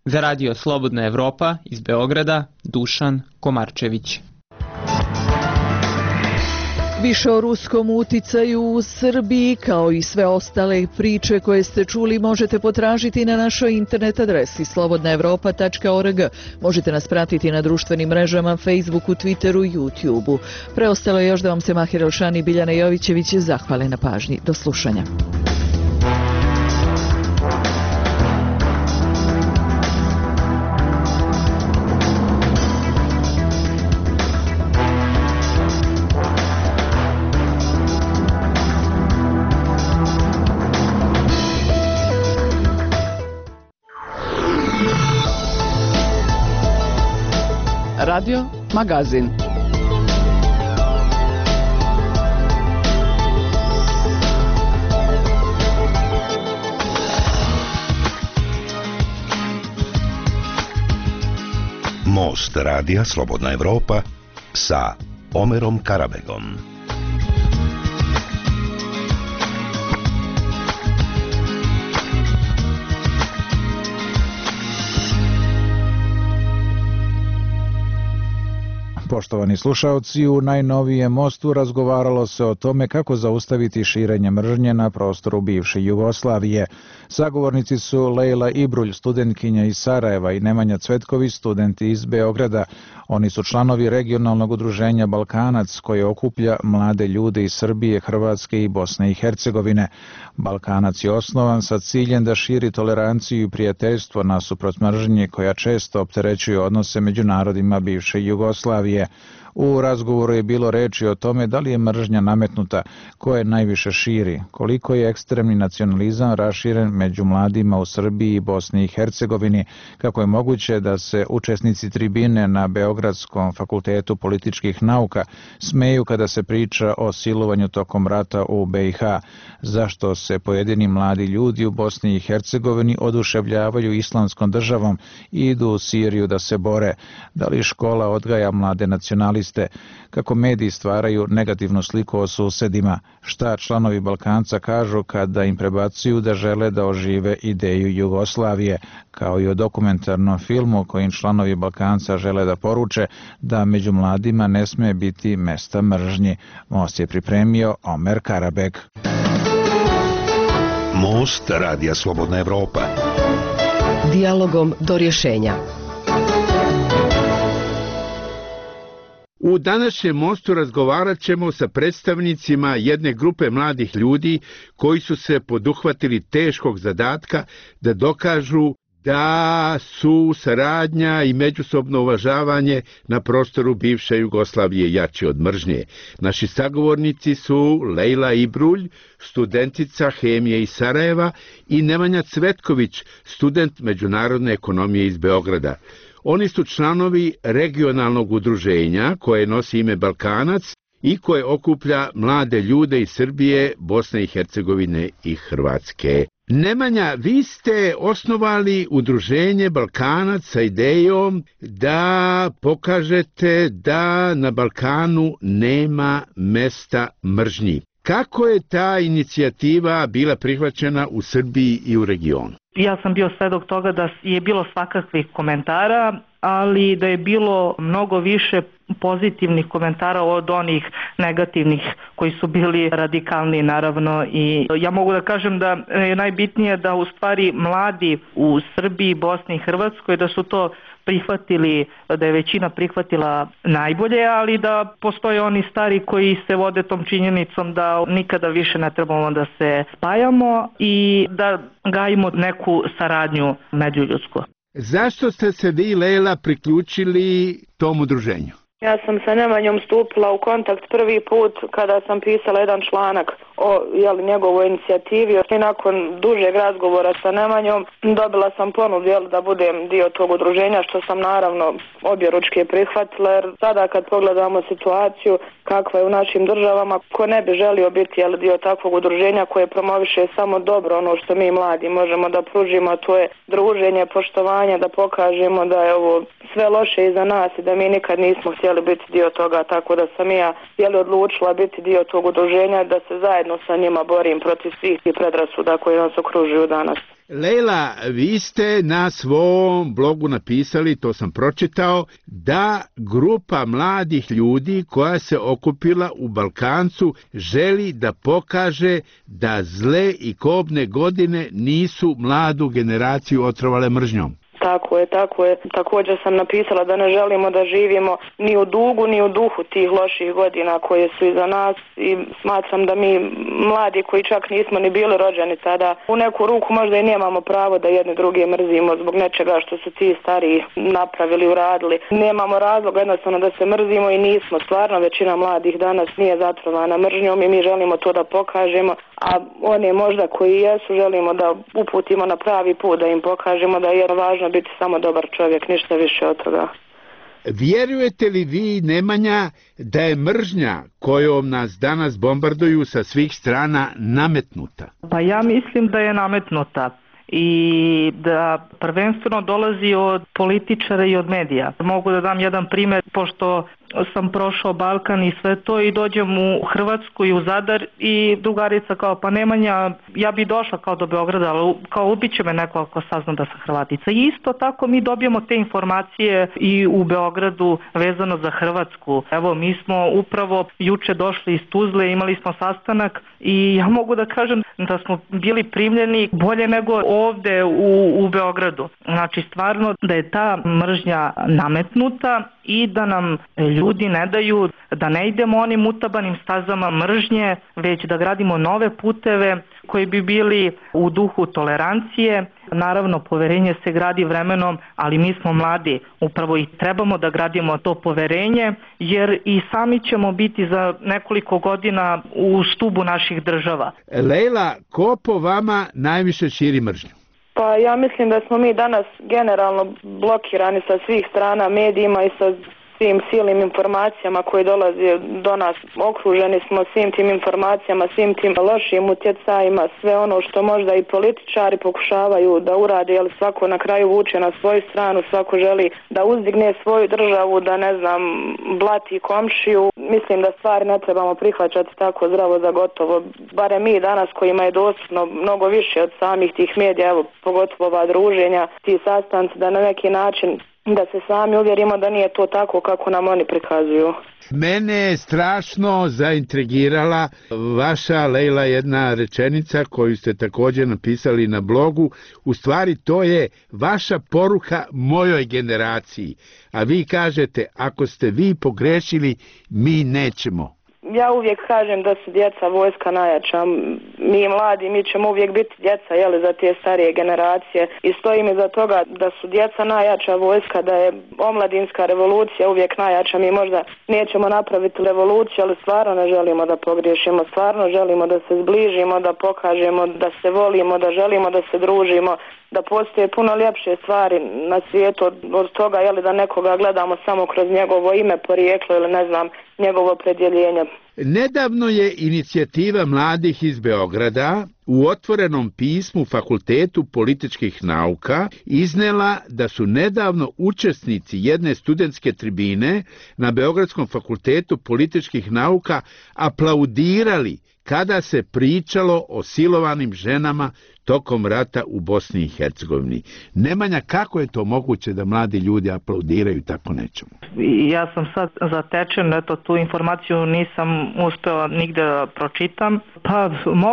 Za radio Slobodna Evropa iz Beograda, Dušan Komarčević. Više o ruskom uticaju u Srbiji, kao i sve ostale priče koje ste čuli, možete potražiti na našoj internet adresi slobodnaevropa.org. Možete nas pratiti na društvenim mrežama, Facebooku, Twitteru i YouTubeu. Preostalo je još da vam se Mahir Elšan i Biljana Jovićević zahvale na pažnji. Do slušanja. Radio Magazin. Most radija Slobodna Evropa sa Omerom Karabegom. Poštovani slušaoci, u najnovijem Mostu razgovaralo se o tome kako zaustaviti širenje mržnje na prostoru bivše Jugoslavije. Sagovornici su Lejla Ibrulj, studentkinja iz Sarajeva, i Nemanja Cvetković, studenti iz Beograda. Oni su članovi regionalnog udruženja Balkanac, koje okuplja mlade ljude iz Srbije, Hrvatske i Bosne i Hercegovine. Balkanac je osnovan sa ciljem da širi toleranciju i prijateljstvo nasuprot mržnje koja često opterećuje odnose među narodima bivše Jugoslavije. U razgovoru je bilo reči o tome da li je mržnja nametnuta, ko je najviše širi, koliko je ekstremni nacionalizam raširen među mladima u Srbiji i Bosni i Hercegovini, kako je moguće da se učesnici tribine na Beogradskom fakultetu političkih nauka smeju kada se priča o silovanju tokom rata u BiH, zašto se pojedini mladi ljudi u Bosni i Hercegovini oduševljavaju islamskom državom i idu u Siriju da se bore, da li škola odgaja mlade nacionaliste, kako mediji stvaraju negativnu sliku o susedima, šta članovi Balkanca kažu kada im prebacuju da žele da ožive ideju Jugoslavije, kao i o dokumentarnom filmu kojim članovi Balkanca žele da poruče da među mladima ne sme biti mesta mržnji. Most je pripremio Omer Karabeg. Most radija Slobodna Evropa. Dijalogom do rješenja. U današnjem Mostu razgovarat ćemo sa predstavnicima jedne grupe mladih ljudi koji su se poduhvatili teškog zadatka da dokažu da su saradnja i međusobno uvažavanje na prostoru bivše Jugoslavije jači od mržnje. Naši sagovornici su Lejla Ibrulj, studentica hemije iz Sarajeva, i Nemanja Cvetković, student međunarodne ekonomije iz Beograda. Oni su članovi regionalnog udruženja koje nosi ime Balkanac i koje okuplja mlade ljude iz Srbije, Bosne i Hercegovine i Hrvatske. Nemanja, vi ste osnovali udruženje Balkanac sa idejom da pokažete da na Balkanu nema mesta mržnji. Kako je ta inicijativa bila prihvaćena u Srbiji i u regionu? Ja sam bio svedok toga da je bilo svakakvih komentara, ali da je bilo mnogo više pozitivnih komentara od onih negativnih koji su bili radikalni, naravno. I ja mogu da kažem da je najbitnije da u stvari mladi u Srbiji, Bosni i Hrvatskoj da su to prihvatili, da je većina prihvatila najbolje, ali da postoje oni stari koji se vode tom činjenicom da nikada više ne trebamo da se spajamo i da gajimo neku saradnju međuljudsku. Zašto ste se vi, Lejla, priključili tom udruženju? Ja sam sa Nemanjom stupila u kontakt prvi put kada sam pisala jedan članak o njegovoj inicijativi i nakon dužeg razgovora sa Nemanjom dobila sam ponudu da budem dio tog udruženja, što sam naravno objeručke prihvatila, jer sada kad pogledamo situaciju kakva je u našim državama, ko ne bi želio biti dio takvog udruženja koje promoviše samo dobro, ono što mi mladi možemo da pružimo, a to je druženje, poštovanje, da pokažemo da je ovo sve loše iza nas i da mi nikad nismo htjeli biti dio toga, tako da sam ja odlučila biti dio tog udruženja, da se zajedno sa njima borim protiv svih i predrasuda koje nas okružuju danas. Lejla, vi ste na svom blogu napisali, to sam pročitao, da grupa mladih ljudi koja se okupila u Balkancu želi da pokaže da zle i kobne godine nisu mladu generaciju otrovale mržnjom. Tako je. Također sam napisala da ne želimo da živimo ni u dugu, ni u duhu tih loših godina koje su iza nas i smatram da mi mladi koji čak nismo ni bili rođeni tada u neku ruku možda i nemamo pravo da jedni druge mrzimo zbog nečega što su ti stariji napravili, uradili. Nemamo razloga jednostavno da se mrzimo i nismo. Stvarno većina mladih danas nije zatrovana mržnjom i mi želimo to da pokažemo, a one možda koji jesu želimo da uputimo na pravi put, da im pokažemo da je važno biti samo dobar čovjek, ništa više od toga. Vjerujete li vi, Nemanja, da je mržnja kojom nas danas bombarduju sa svih strana nametnuta? Pa ja mislim da je nametnuta i da prvenstveno dolazi od političara i od medija. Mogu da dam jedan primjer, pošto sam prošao Balkan i sve to i dođem u Hrvatsku i u Zadar i drugarica kao pa Nemanja, ja bi došla kao do Beograda, ali kao ubiće me neko ako sazna da sam Hrvatica. I isto tako mi dobijemo te informacije i u Beogradu vezano za Hrvatsku. Evo mi smo upravo juče došli iz Tuzle, imali smo sastanak i ja mogu da kažem da smo bili primljeni bolje nego ovde u Beogradu. Znači stvarno da je ta mržnja nametnuta i da nam ljudi ne daju da ne idemo onim utabanim stazama mržnje, već da gradimo nove puteve koji bi bili u duhu tolerancije. Naravno, poverenje se gradi vremenom, ali mi smo mladi, upravo i trebamo da gradimo to poverenje, jer i sami ćemo biti za nekoliko godina u stubu naših država. Lejla, ko po vama najviše širi mržnju? Pa ja mislim da smo mi danas generalno blokirani sa svih strana medijima i sa svim silnim informacijama koje dolaze do nas. Okruženi smo svim tim informacijama, svim tim lošim utjecajima, sve ono što možda i političari pokušavaju da urade, jer svako na kraju vuče na svoju stranu, svako želi da uzdigne svoju državu, da ne znam, blati komšiju. Mislim da stvari ne trebamo prihvaćati tako zdravo za gotovo. Barem mi danas kojima je dostupno mnogo više od samih tih medija, evo pogotovo ova druženja, ti sastanci, da na neki način da se sami uvjerimo da nije to tako kako nam oni prikazuju. Mene je strašno zaintrigirala vaša, Lejla, jedna rečenica koju ste također napisali na blogu. U stvari to je vaša poruka mojoj generaciji. A vi kažete, ako ste vi pogrešili, mi nećemo. Ja uvijek kažem da su djeca vojska najjača. Mi mladi, mi ćemo uvijek biti djeca, za te starije generacije. I stojim iza toga da su djeca najjača vojska, da je omladinska revolucija uvijek najjača. Mi možda nećemo napraviti revoluciju, ali stvarno ne želimo da pogriješimo. Stvarno želimo da se zbližimo, da pokažemo da se volimo, da želimo da se družimo, da postoje puno ljepše stvari na svijetu od toga, da nekoga gledamo samo kroz njegovo ime, porijeklo ili ne znam, njegovo opredjeljenje. Nedavno je inicijativa mladih iz Beograda u otvorenom pismu Fakultetu političkih nauka iznela da su nedavno učesnici jedne studentske tribine na Beogradskom fakultetu političkih nauka aplaudirali kada se pričalo o silovanim ženama tokom rata u Bosni i Hercegovini. Nemanja, kako je to moguće da mladi ljudi aplaudiraju tako nečemu? Ja sam sad zatečen, tu informaciju nisam uspela nigde da pročitam. Pa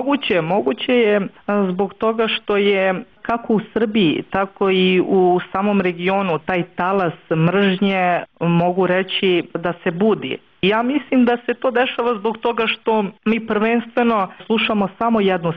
moguće je zbog toga što je kako u Srbiji, tako i u samom regionu taj talas mržnje, mogu reći da se budi. Ja mislim da se to dešava zbog toga što mi prvenstveno slušamo samo jednu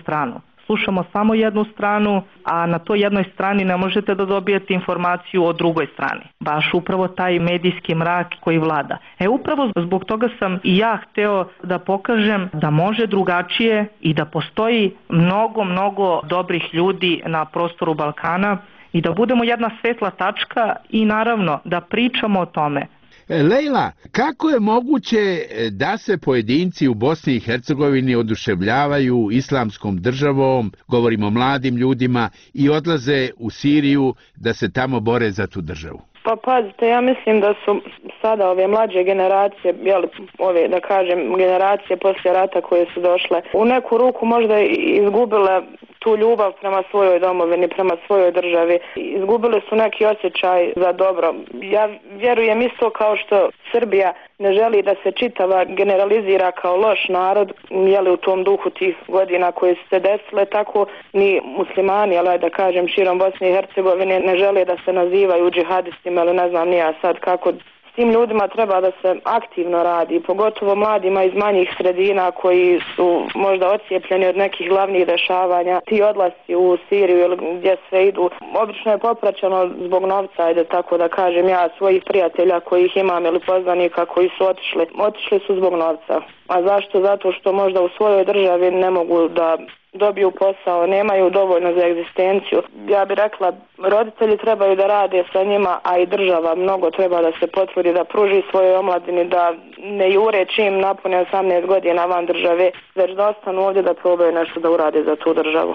stranu, a na toj jednoj strani ne možete da dobijete informaciju o drugoj strani. Baš upravo taj medijski mrak koji vlada. Upravo zbog toga sam i ja hteo da pokažem da može drugačije i da postoji mnogo dobrih ljudi na prostoru Balkana i da budemo jedna svetla tačka i naravno da pričamo o tome. Lejla, kako je moguće da se pojedinci u Bosni i Hercegovini oduševljavaju islamskom državom, govorimo o mladim ljudima, i odlaze u Siriju da se tamo bore za tu državu? Pa pazite, ja mislim da su sada ove mlađe generacije, ove da kažem generacije poslije rata koje su došle, u neku ruku možda izgubile tu ljubav prema svojoj domovini, prema svojoj državi. Izgubili su neki osjećaj za dobro. Ja vjerujem isto kao što Srbija ne želi da se čitava generalizira kao loš narod, u tom duhu tih godina koje su se desile, tako ni muslimani, da kažem širom Bosne i Hercegovine, ne žele da se nazivaju džihadistima ili ne znam ni ja sad kako. S tim ljudima treba da se aktivno radi, pogotovo mladima iz manjih sredina koji su možda odcijepljeni od nekih glavnih dešavanja. Ti odlasci u Siriju ili gdje sve idu, obično je popraćeno zbog novca, tako da kažem ja, svojih prijatelja kojih imam ili poznanika koji su otišli su zbog novca. A zašto? Zato što možda u svojoj državi ne mogu da dobiju posao, nemaju dovoljno za egzistenciju. Ja bih rekla, roditelji trebaju da rade sa njima, a i država mnogo treba da se potrudi da pruži svojoj omladini, da ne jure čim napune 18 godina van države, već da ostanu ovdje da probaju nešto da urade za tu državu.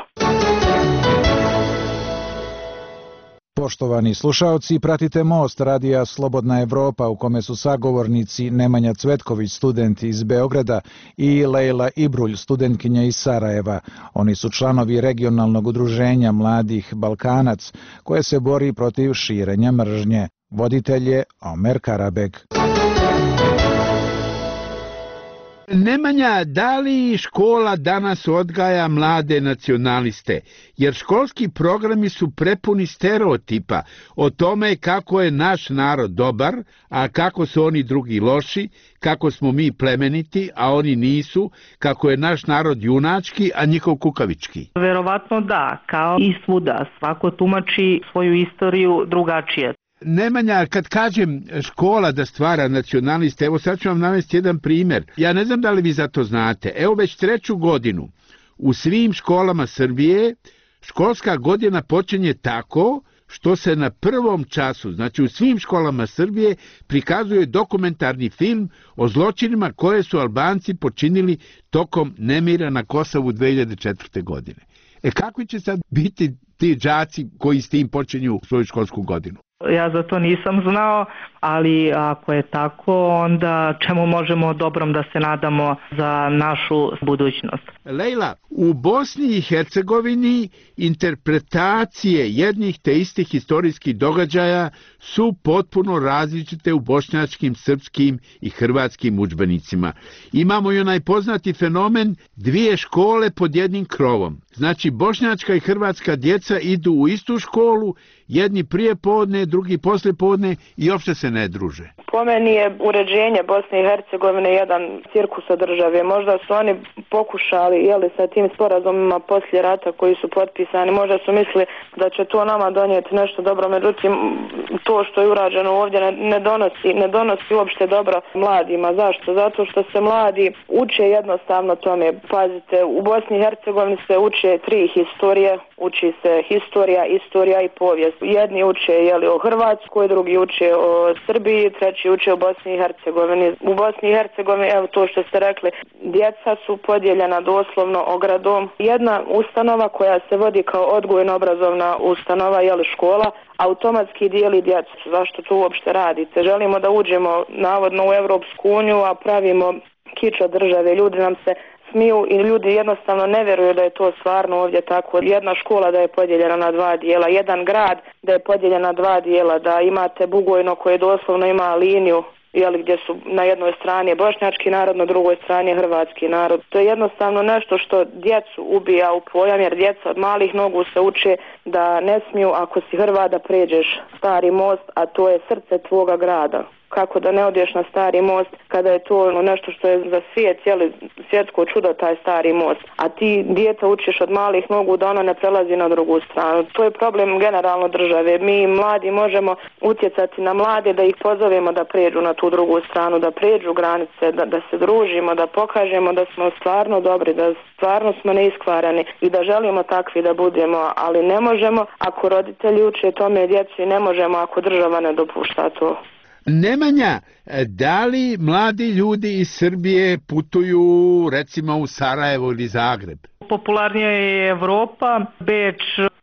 Poštovani slušaoci, pratite Most radija Slobodna Evropa u kome su sagovornici Nemanja Cvetković, student iz Beograda, i Lejla Ibrulj, studentkinja iz Sarajeva. Oni su članovi regionalnog udruženja mladih Balkanac koje se bori protiv širenja mržnje. Voditelj je Omer Karabeg. Nemanja, da li škola danas odgaja mlade nacionaliste? Jer školski programi su prepuni stereotipa o tome kako je naš narod dobar, a kako su oni drugi loši, kako smo mi plemeniti, a oni nisu, kako je naš narod junački, a njihov kukavički. Verovatno da, kao i svuda, svako tumači svoju istoriju drugačije. Nemanja, kad kažem škola da stvara nacionaliste, evo sad ću vam navesti jedan primjer. Ja ne znam da li vi za to znate. Evo već 3. godinu u svim školama Srbije školska godina počinje tako što se na prvom času, znači u svim školama Srbije, prikazuje dokumentarni film o zločinima koje su Albanci počinili tokom nemira na Kosovu 2004. godine. Kakvi će sad biti ti đaci koji s tim počinju svoju školsku godinu? Ja za to nisam znao, ali ako je tako, onda čemu možemo dobrom da se nadamo za našu budućnost? Lejla, u Bosni i Hercegovini interpretacije jednih te istih historijskih događaja su potpuno različite u bošnjačkim, srpskim i hrvatskim udžbenicima. Imamo i onaj poznati fenomen 2 škole pod jednim krovom. Znači, bošnjačka i hrvatska djeca idu u istu školu, jedni prije podne, drugi poslije podne i uopšte se ne druže. Po meni je uređenje Bosne i Hercegovine jedan cirkus od države. Možda su oni pokušali, sa tim sporazumima poslije rata koji su potpisani, možda su mislili da će to nama donijeti nešto dobro, međutim to što je urađeno ovdje ne donosi uopšte dobro mladima. Zašto? Zato što se mladi uče jednostavno tome. Pazite, u Bosni i Hercegovini se uče 3 historije, uči se historija, istorija i povijest. Jedni uče o Hrvatskoj, drugi uče o Srbiji, treći uče o Bosni i Hercegovini. U Bosni i Hercegovini, evo to što ste rekli, djeca su podijeljena doslovno ogradom. Jedna ustanova koja se vodi kao odgojno-obrazovna ustanova, škola, automatski dijeli djecu. Zašto to uopšte radite? Želimo da uđemo navodno u Europsku uniju, a pravimo kič od države. Ljudi nam se smiju i ljudi jednostavno ne vjeruju da je to stvarno ovdje tako. Jedna škola da je podijeljena na 2 dijela, jedan grad da je podijeljen na 2 dijela, da imate Bugojno koje doslovno ima liniju gdje su na jednoj strani bošnjački narod, na drugoj strani hrvatski narod. To je jednostavno nešto što djecu ubija u pojam, jer djeca od malih nogu se uče da ne smiju, ako si Hrvat, da pređeš Stari most, a to je srce tvoga grada. Kako da ne odeš na Stari most kada je to nešto što je za svijet, svjetsko čudo taj Stari most. A ti dijete učiš od malih nogu da ono ne prelazi na drugu stranu. To je problem generalno države. Mi mladi možemo utjecati na mlade da ih pozovemo da pređu na tu drugu stranu, da pređu granice, da se družimo, da pokažemo da smo stvarno dobri, da stvarno smo neiskvarani i da želimo takvi da budemo, ali ne možemo ako roditelji uče tome djecu i ne možemo ako država ne dopušta to. Nemanja, da li mladi ljudi iz Srbije putuju recimo u Sarajevo ili Zagreb? Popularnija je Evropa, Beč,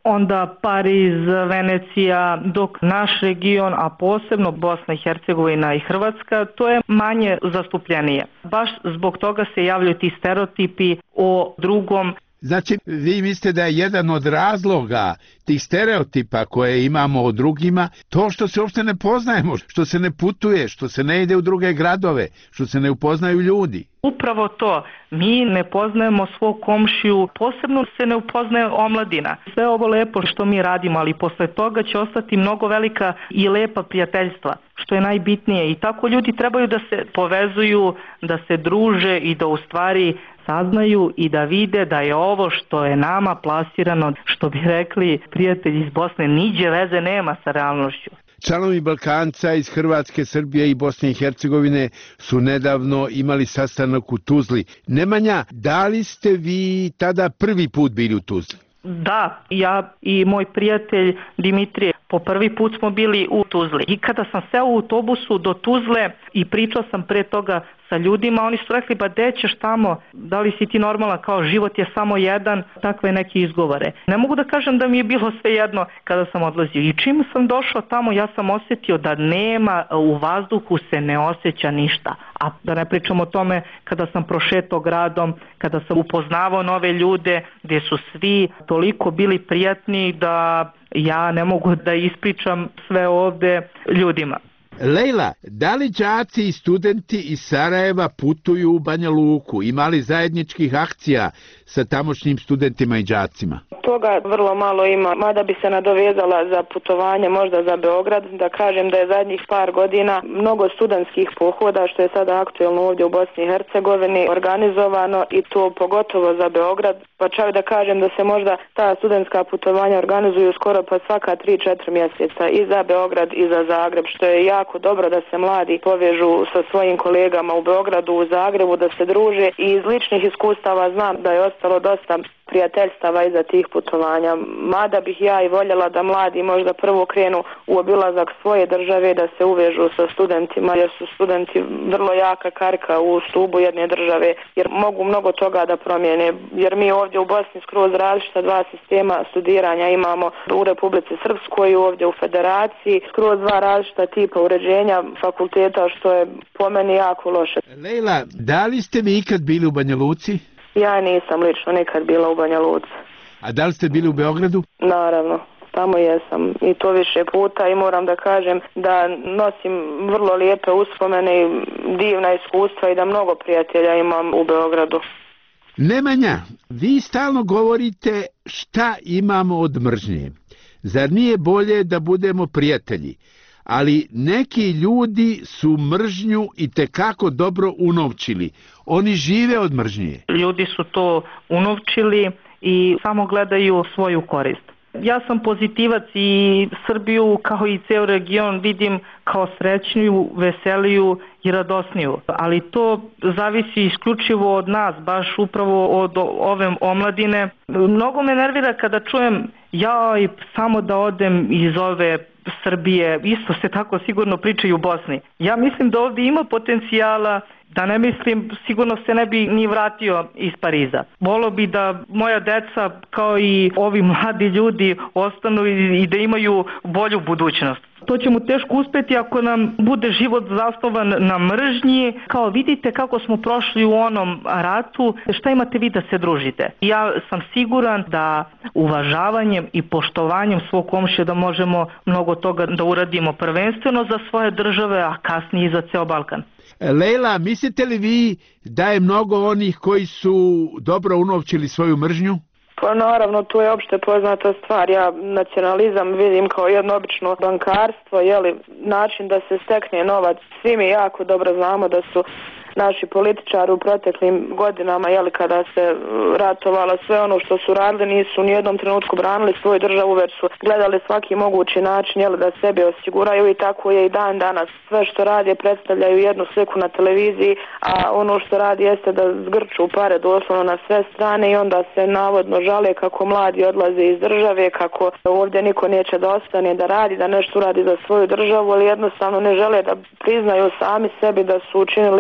onda Pariz, Venecija, dok naš region, a posebno Bosna i Hercegovina i Hrvatska, to je manje zastupljenije. Baš zbog toga se javljaju ti stereotipi o drugom. Znači, vi mislite da je jedan od razloga tih stereotipa koje imamo o drugima to što se uopšte ne poznajemo, što se ne putuje, što se ne ide u druge gradove, što se ne upoznaju ljudi. Upravo to. Mi ne poznajemo svog komšiju, posebno se ne upoznaje omladina. Sve ovo lepo što mi radimo, ali posle toga će ostati mnogo velika i lepa prijateljstva, što je najbitnije. I tako ljudi trebaju da se povezuju, da se druže i da u stvari saznaju i da vide da je ovo što je nama plasirano, što bi rekli prijatelji iz Bosne, niđe veze nema sa realnošću. Članovi Balkanca iz Hrvatske, Srbije i Bosne i Hercegovine su nedavno imali sastanak u Tuzli. Nemanja, da li ste vi tada prvi put bili u Tuzli? Da, ja i moj prijatelj Dimitrije po prvi put smo bili u Tuzli. I kada sam seo u autobusu do Tuzle i pričao sam pre toga sa ljudima, oni su rekli, ba gde ćeš tamo, da li si ti normalan, kao život je samo jedan, takve neke izgovore. Ne mogu da kažem da mi je bilo sve jedno kada sam odlazio. I čim sam došao tamo, ja sam osjetio da nema, u vazduhu se ne osjeća ništa. A da ne pričam o tome kada sam prošetao gradom, kada sam upoznavao nove ljude, gdje su svi toliko bili prijatni da ja ne mogu da ispričam sve ovde ljudima. Lejla, da li đaci i studenti iz Sarajeva putuju u Banja Luku? Imali zajedničkih akcija sa tamošnjim studentima i đacima? Toga vrlo malo ima, mada bi se nadovezala za putovanje možda za Beograd, da kažem da je zadnjih par godina mnogo studentskih pohoda, što je sada aktuelno ovdje u Bosni i Hercegovini, organizovano i to pogotovo za Beograd, pa čak da kažem da se možda ta studentska putovanja organizuju skoro pa svaka 3-4 mjeseca i za Beograd i za Zagreb, što je jako dobro da se mladi povežu sa svojim kolegama u Beogradu, u Zagrebu, da se druže i iz ličnih iskustava znam da je ostalo dosta prijateljstava iza tih putovanja. Mada bih ja i voljela da mladi možda prvo krenu u obilazak svoje države, da se uvežu sa studentima, jer su studenti vrlo jaka karika u stubu jedne države, jer mogu mnogo toga da promijene. Jer mi ovdje u Bosni skroz različita dva sistema studiranja imamo u Republici Srpskoj i ovdje u Federaciji, skroz dva različita tipa uređenja fakulteta, što je po meni jako loše. Lejla, da li ste vi ikad bili u Banja Luci? Ja nisam lično nikad bila u Banja Luci. A da li ste bili u Beogradu? Naravno, tamo jesam i to više puta i moram da kažem da nosim vrlo lijepe uspomene i divna iskustva i da mnogo prijatelja imam u Beogradu. Nemanja, vi stalno govorite šta imamo od mržnje. Zar nije bolje da budemo prijatelji? Ali neki ljudi su mržnju i tekako dobro unovčili. Oni žive od mržnje. Ljudi su to unovčili i samo gledaju svoju korist. Ja sam pozitivac i Srbiju kao i ceo region vidim kao srećniju, veseliju i radosniju. Ali to zavisi isključivo od nas, baš upravo od ove omladine. Mnogo me nervira kada čujem jaj, samo da odem iz ove Srbije, isto se tako sigurno pričaju u Bosni. Ja mislim da ovdje ima potencijala, da ne mislim, sigurno se ne bi ni vratio iz Pariza. Volio bi da moja deca, kao i ovi mladi ljudi, ostanu i da imaju bolju budućnost. To ćemo teško uspjeti ako nam bude život zasnovan na mržnji. Kao vidite kako smo prošli u onom ratu, šta imate vi da se družite? Ja sam siguran da uvažavanjem i poštovanjem svog komšija da možemo mnogo toga da uradimo prvenstveno za svoje države, a kasnije i za ceo Balkan. Lejla, mislite li vi da je mnogo onih koji su dobro unovčili svoju mržnju? Pa naravno, to je opšte poznata stvar. Ja nacionalizam vidim kao jedno obično bankarstvo, način da se stekne novac. Svi mi jako dobro znamo da su naši političari u proteklim godinama, kada se ratovalo, sve ono što su radili, nisu ni jednom trenutku branili svoju državu, već su gledali svaki mogući način da sebe osiguraju i tako je i dan danas. Sve što radi predstavljaju jednu sliku na televiziji, a ono što radi jeste da zgrču pare doslovno na sve strane i onda se navodno žale kako mladi odlaze iz države, kako ovdje niko neće da ostane da radi, da nešto radi za svoju državu, ali jednostavno ne žele da priznaju sami sebi da su učinili jednu veliku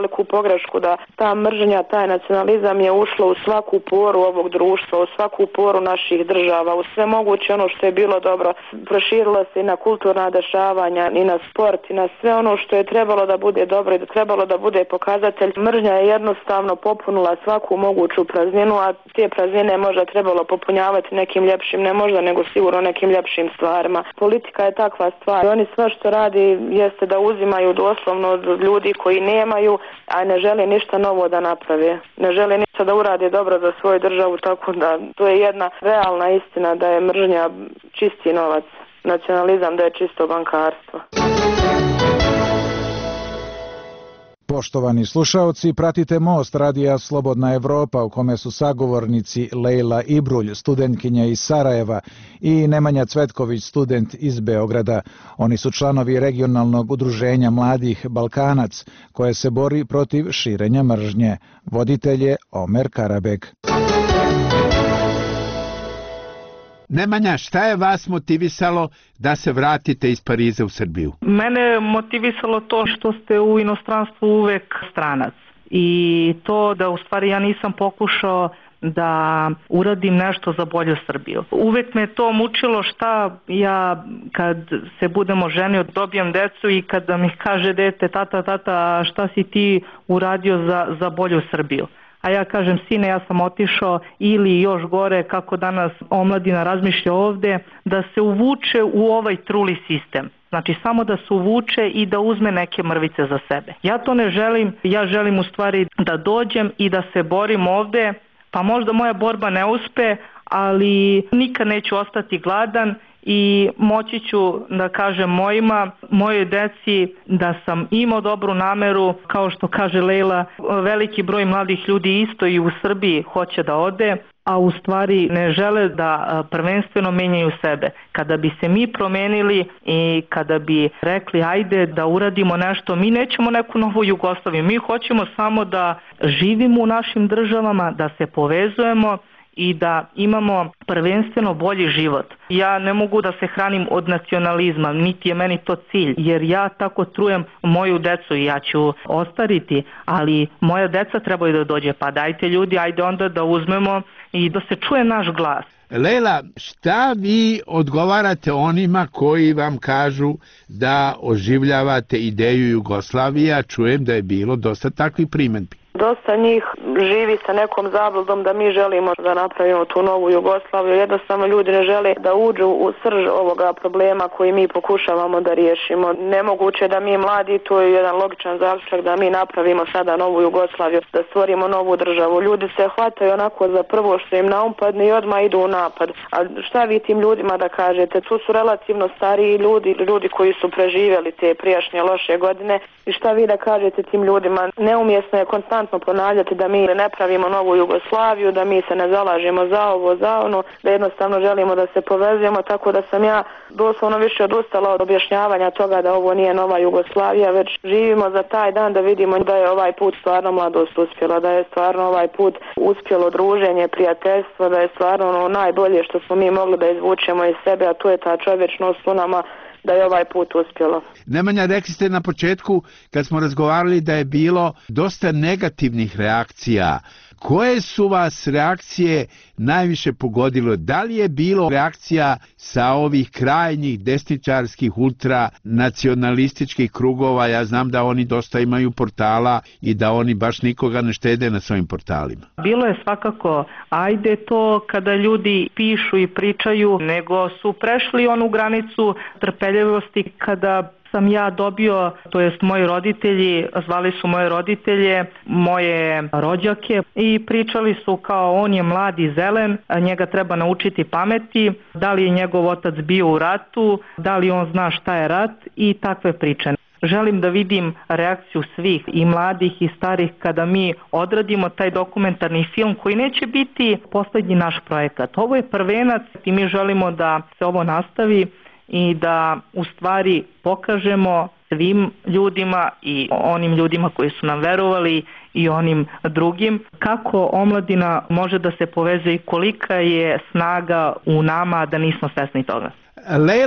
veliku pogrešku da ta mržnja, taj nacionalizam je ušlo u svaku poru ovog društva, u svaku poru naših država, u sve moguće ono što je bilo dobro. Proširilo se i na kulturna dešavanja, i na sport, i na sve ono što je trebalo da bude dobro i da trebalo da bude pokazatelj. Mržnja je jednostavno popunila svaku moguću prazninu, a te praznine možda trebalo popunjavati nekim ljepšim, ne možda, nego sigurno nekim ljepšim stvarima. Politika je takva stvar. Oni sve što radi jeste da uzimaju doslovno od ljudi koji nemaju, a ne žele ništa novo da naprave. Ne žele ništa da urade dobro za svoju državu, tako da to je jedna realna istina da je mržnja čisti novac. Nacionalizam da je čisto bankarstvo. Poštovani slušaoci, pratite Most radija Slobodna Evropa u kome su sagovornici Lejla Ibrulj, studentkinja iz Sarajeva, i Nemanja Cvetković, student iz Beograda. Oni su članovi regionalnog udruženja mladih Balkanac, koje se bori protiv širenja mržnje. Voditelj je Omer Karabek. Nemanja, šta je vas motivisalo da se vratite iz Pariza u Srbiju? Mene je motivisalo to što ste u inostranstvu uvek stranac i to da u stvari ja nisam pokušao da uradim nešto za bolju Srbiju. Uvek me to mučilo šta ja kad se budemo ženio dobijem decu i kada mi kaže dete tata šta si ti uradio za bolju Srbiju. A ja kažem, sine, ja sam otišao, ili još gore, kako danas omladina razmišlja ovde, da se uvuče u ovaj truli sistem. Znači, samo da se uvuče i da uzme neke mrvice za sebe. Ja to ne želim, ja želim u stvari da dođem i da se borim ovde, pa možda moja borba ne uspe, ali nikad neću ostati gladan i moći ću da kažem mojoj deci da sam imao dobru nameru, kao što kaže Lejla, veliki broj mladih ljudi isto i u Srbiji hoće da ode, a u stvari ne žele da prvenstveno menjaju sebe. Kada bi se mi promenili i kada bi rekli ajde da uradimo nešto, mi nećemo neku novu Jugoslaviju, mi hoćemo samo da živimo u našim državama, da se povezujemo i da imamo prvenstveno bolji život. Ja ne mogu da se hranim od nacionalizma, niti je meni to cilj, jer ja tako trujem moju decu i ja ću ostariti, ali moja deca trebaju da dođe, pa dajte ljudi, ajde onda da uzmemo i da se čuje naš glas. Lejla, šta vi odgovarate onima koji vam kažu da oživljavate ideju Jugoslavije, a čujem da je bilo dosta takvih primjedbi? Dosta njih živi sa nekom zabludom da mi želimo da napravimo tu novu Jugoslaviju. Jednostavno ljudi ne žele da uđu u srž ovoga problema koji mi pokušavamo da riješimo. Nemoguće da mi mladi, to je jedan logičan zaključak, da mi napravimo sada novu Jugoslaviju, da stvorimo novu državu. Ljudi se hvataju onako za prvo što im naumpadne i odmah idu u napad. A šta vi tim ljudima da kažete? Tu su relativno stariji ljudi koji su preživjeli te prijašnje loše godine. I šta vi da kažete tim ljudima? Neumjesno je konstantno ponavljati da mi ne pravimo novu Jugoslaviju, da mi se ne zalažemo za ovo, za ono, da jednostavno želimo da se povezujemo, tako da sam ja doslovno više odustala od objašnjavanja toga da ovo nije nova Jugoslavija, već živimo za taj dan da vidimo da je ovaj put stvarno mladost uspjela, da je stvarno ovaj put uspjelo druženje, prijateljstvo, da je stvarno ono najbolje što smo mi mogli da izvučemo iz sebe, a to je ta čovječnost u nama, da je ovaj put uspjelo. Nemanja, rekli ste na početku kad smo razgovarali da je bilo dosta negativnih reakcija. Koje su vas reakcije najviše pogodilo? Da li je bilo reakcija sa ovih krajnjih desničarskih ultranacionalističkih krugova? Ja znam da oni dosta imaju portala i da oni baš nikoga ne štede na svojim portalima. Bilo je svakako, ajde to kada ljudi pišu i pričaju, nego su prešli onu granicu trpeljivosti kada sam ja dobio, to jest moji roditelji, zvali su moje roditelje, moje rođake i pričali su kao on je mladi zelen, njega treba naučiti pameti, da li je njegov otac bio u ratu, da li on zna šta je rat i takve priče. Želim da vidim reakciju svih, i mladih i starih, kada mi odradimo taj dokumentarni film koji neće biti poslednji naš projekat. Ovo je prvenac i mi želimo da se ovo nastavi i da u stvari pokažemo svim ljudima i onim ljudima koji su nam verovali i onim drugim kako omladina može da se povezuje i kolika je snaga u nama da nismo svesni toga. Lejla,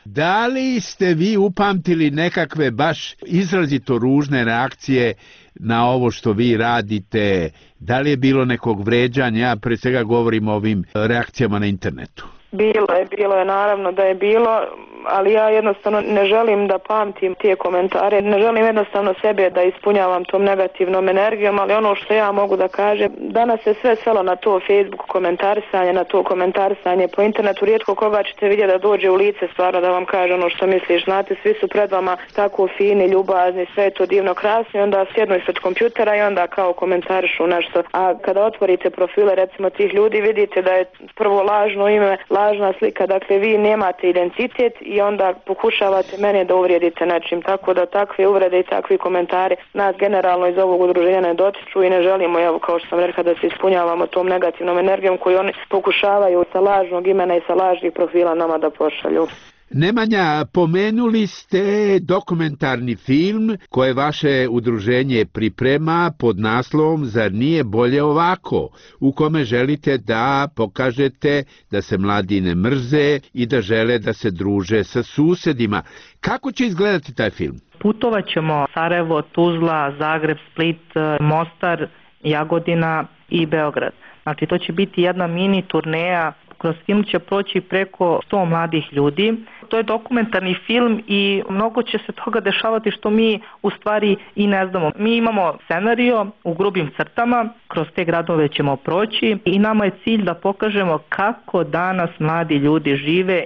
Da li ste vi upamtili nekakve baš izrazito ružne reakcije na ovo što vi radite? Da li je bilo nekog vređanja? Ja pre svega govorim o ovim reakcijama na internetu. Bilo je, naravno da je bilo, ali ja jednostavno ne želim da pamtim te komentare, ne želim jednostavno sebe da ispunjavam tom negativnom energijom, ali ono što ja mogu da kažem, danas se sve svelo na to Facebook komentarisanje, na to komentarisanje po internetu, rijetko koga ćete vidjeti da dođe u lice stvarno da vam kaže ono što misliš, znate, svi su pred vama tako fini, ljubazni, sve je to divno, krasno i onda sjednu ispred kompjutera i onda kao komentarišu nešto, a kada otvorite profile recimo tih ljudi vidite da je prvo lažno ime, lažna slika, dakle vi nemate identitet i onda pokušavate mene da uvrijedite nečim, tako da takve uvrede i takvi komentari nas generalno iz ovog udruženja ne dotiču i ne želimo, evo kao što sam rekla, da se ispunjavamo tom negativnom energijom koju oni pokušavaju sa lažnog imena i sa lažnih profila nama da pošalju. Nemanja, pomenuli ste dokumentarni film koje vaše udruženje priprema pod naslovom Zar nije bolje ovako, u kome želite da pokažete da se mladi ne mrze i da žele da se druže sa susedima. Kako će izgledati taj film? Putovat ćemo Sarajevo, Tuzla, Zagreb, Split, Mostar, Jagodina i Beograd. Znači to će biti jedna mini turneja. Kroz film će proći preko 100 mladih ljudi. To je dokumentarni film i mnogo će se toga dešavati što mi u stvari i ne znamo. Mi imamo scenario u grubim crtama, kroz te gradove ćemo proći i nama je cilj da pokažemo kako danas mladi ljudi žive.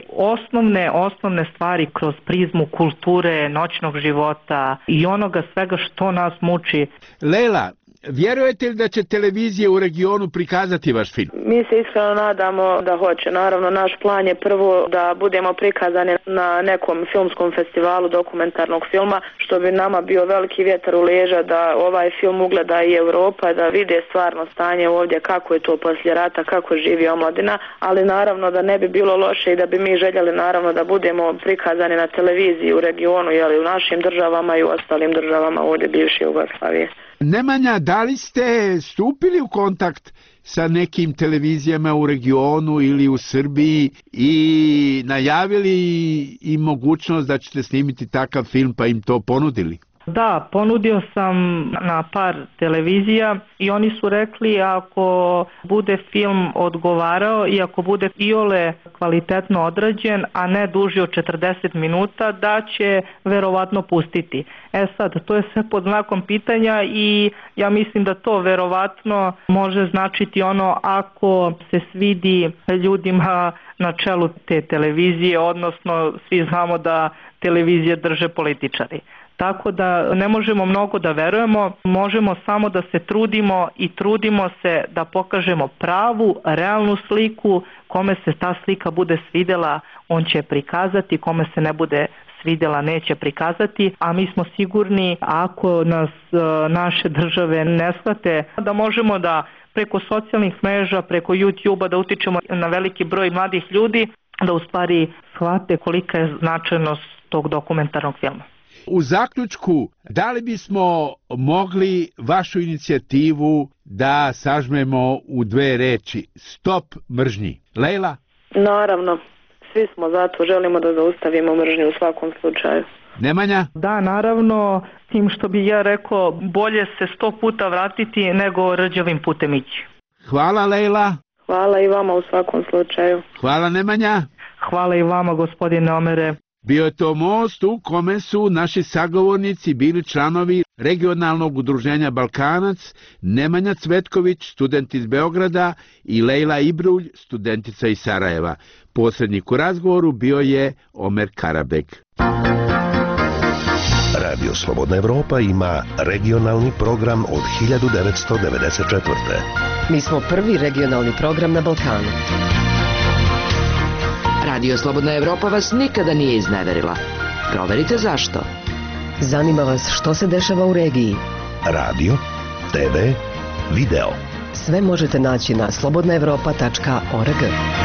Osnovne stvari kroz prizmu kulture, noćnog života i onoga svega što nas muči. Leila, vjerujete li da će televizije u regionu prikazati vaš film? Mi se iskreno nadamo da hoće. Naravno, naš plan je prvo da budemo prikazani na nekom filmskom festivalu dokumentarnog filma, što bi nama bio veliki vjetar u leđa da ovaj film ugleda i Europa, da vide stvarno stanje ovdje, kako je to poslije rata, kako živi omladina, ali naravno da ne bi bilo loše i da bi mi željeli naravno da budemo prikazani na televiziji u regionu, jeli u našim državama i u ostalim državama ovdje bivše Jugoslavije. Nemanja, da li ste stupili u kontakt sa nekim televizijama u regionu ili u Srbiji i najavili im mogućnost da ćete snimiti takav film pa im to ponudili? Da, ponudio sam na par televizija i oni su rekli ako bude film odgovarao i ako bude iole kvalitetno odrađen, a ne duži od 40 minuta, da će verovatno pustiti. Sad, to je sve pod znakom pitanja i ja mislim da to verovatno može značiti ono ako se svidi ljudima na čelu te televizije, odnosno svi znamo da televizije drže političari. Tako da ne možemo mnogo da verujemo, možemo samo da se trudimo i trudimo se da pokažemo pravu, realnu sliku. Kome se ta slika bude svidjela, on će prikazati, kome se ne bude svidjela, neće prikazati, a mi smo sigurni ako nas naše države ne shvate da možemo da preko socijalnih mreža, preko YouTube-a da utičemo na veliki broj mladih ljudi, da u stvari shvate kolika je značajnost tog dokumentarnog filma. U zaključku, da li bismo mogli vašu inicijativu da sažmemo u 2 reči? Stop mržnji. Leila? Naravno, svi smo zato, želimo da zaustavimo mržnju u svakom slučaju. Nemanja? Da, naravno, tim što bi ja rekao, bolje se 100 puta vratiti nego rđavim putem ići. Hvala Leila. Hvala i vama u svakom slučaju. Hvala Nemanja. Hvala i vama gospodine Omere. Bio je to most u kome su naši sagovornici bili članovi regionalnog udruženja Balkanac, Nemanja Cvetković, student iz Beograda i Leila Ibrulj, studentica iz Sarajeva. Posrednik u razgovoru bio je Omer Karabek. Radio Slobodna Evropa ima regionalni program od 1994. Mi smo prvi regionalni program na Balkanu. Radio Slobodna Evropa vas nikada nije izneverila. Proverite zašto. Zanima vas što se dešava u regiji. Radio, TV, video. Sve možete naći na slobodnaevropa.org.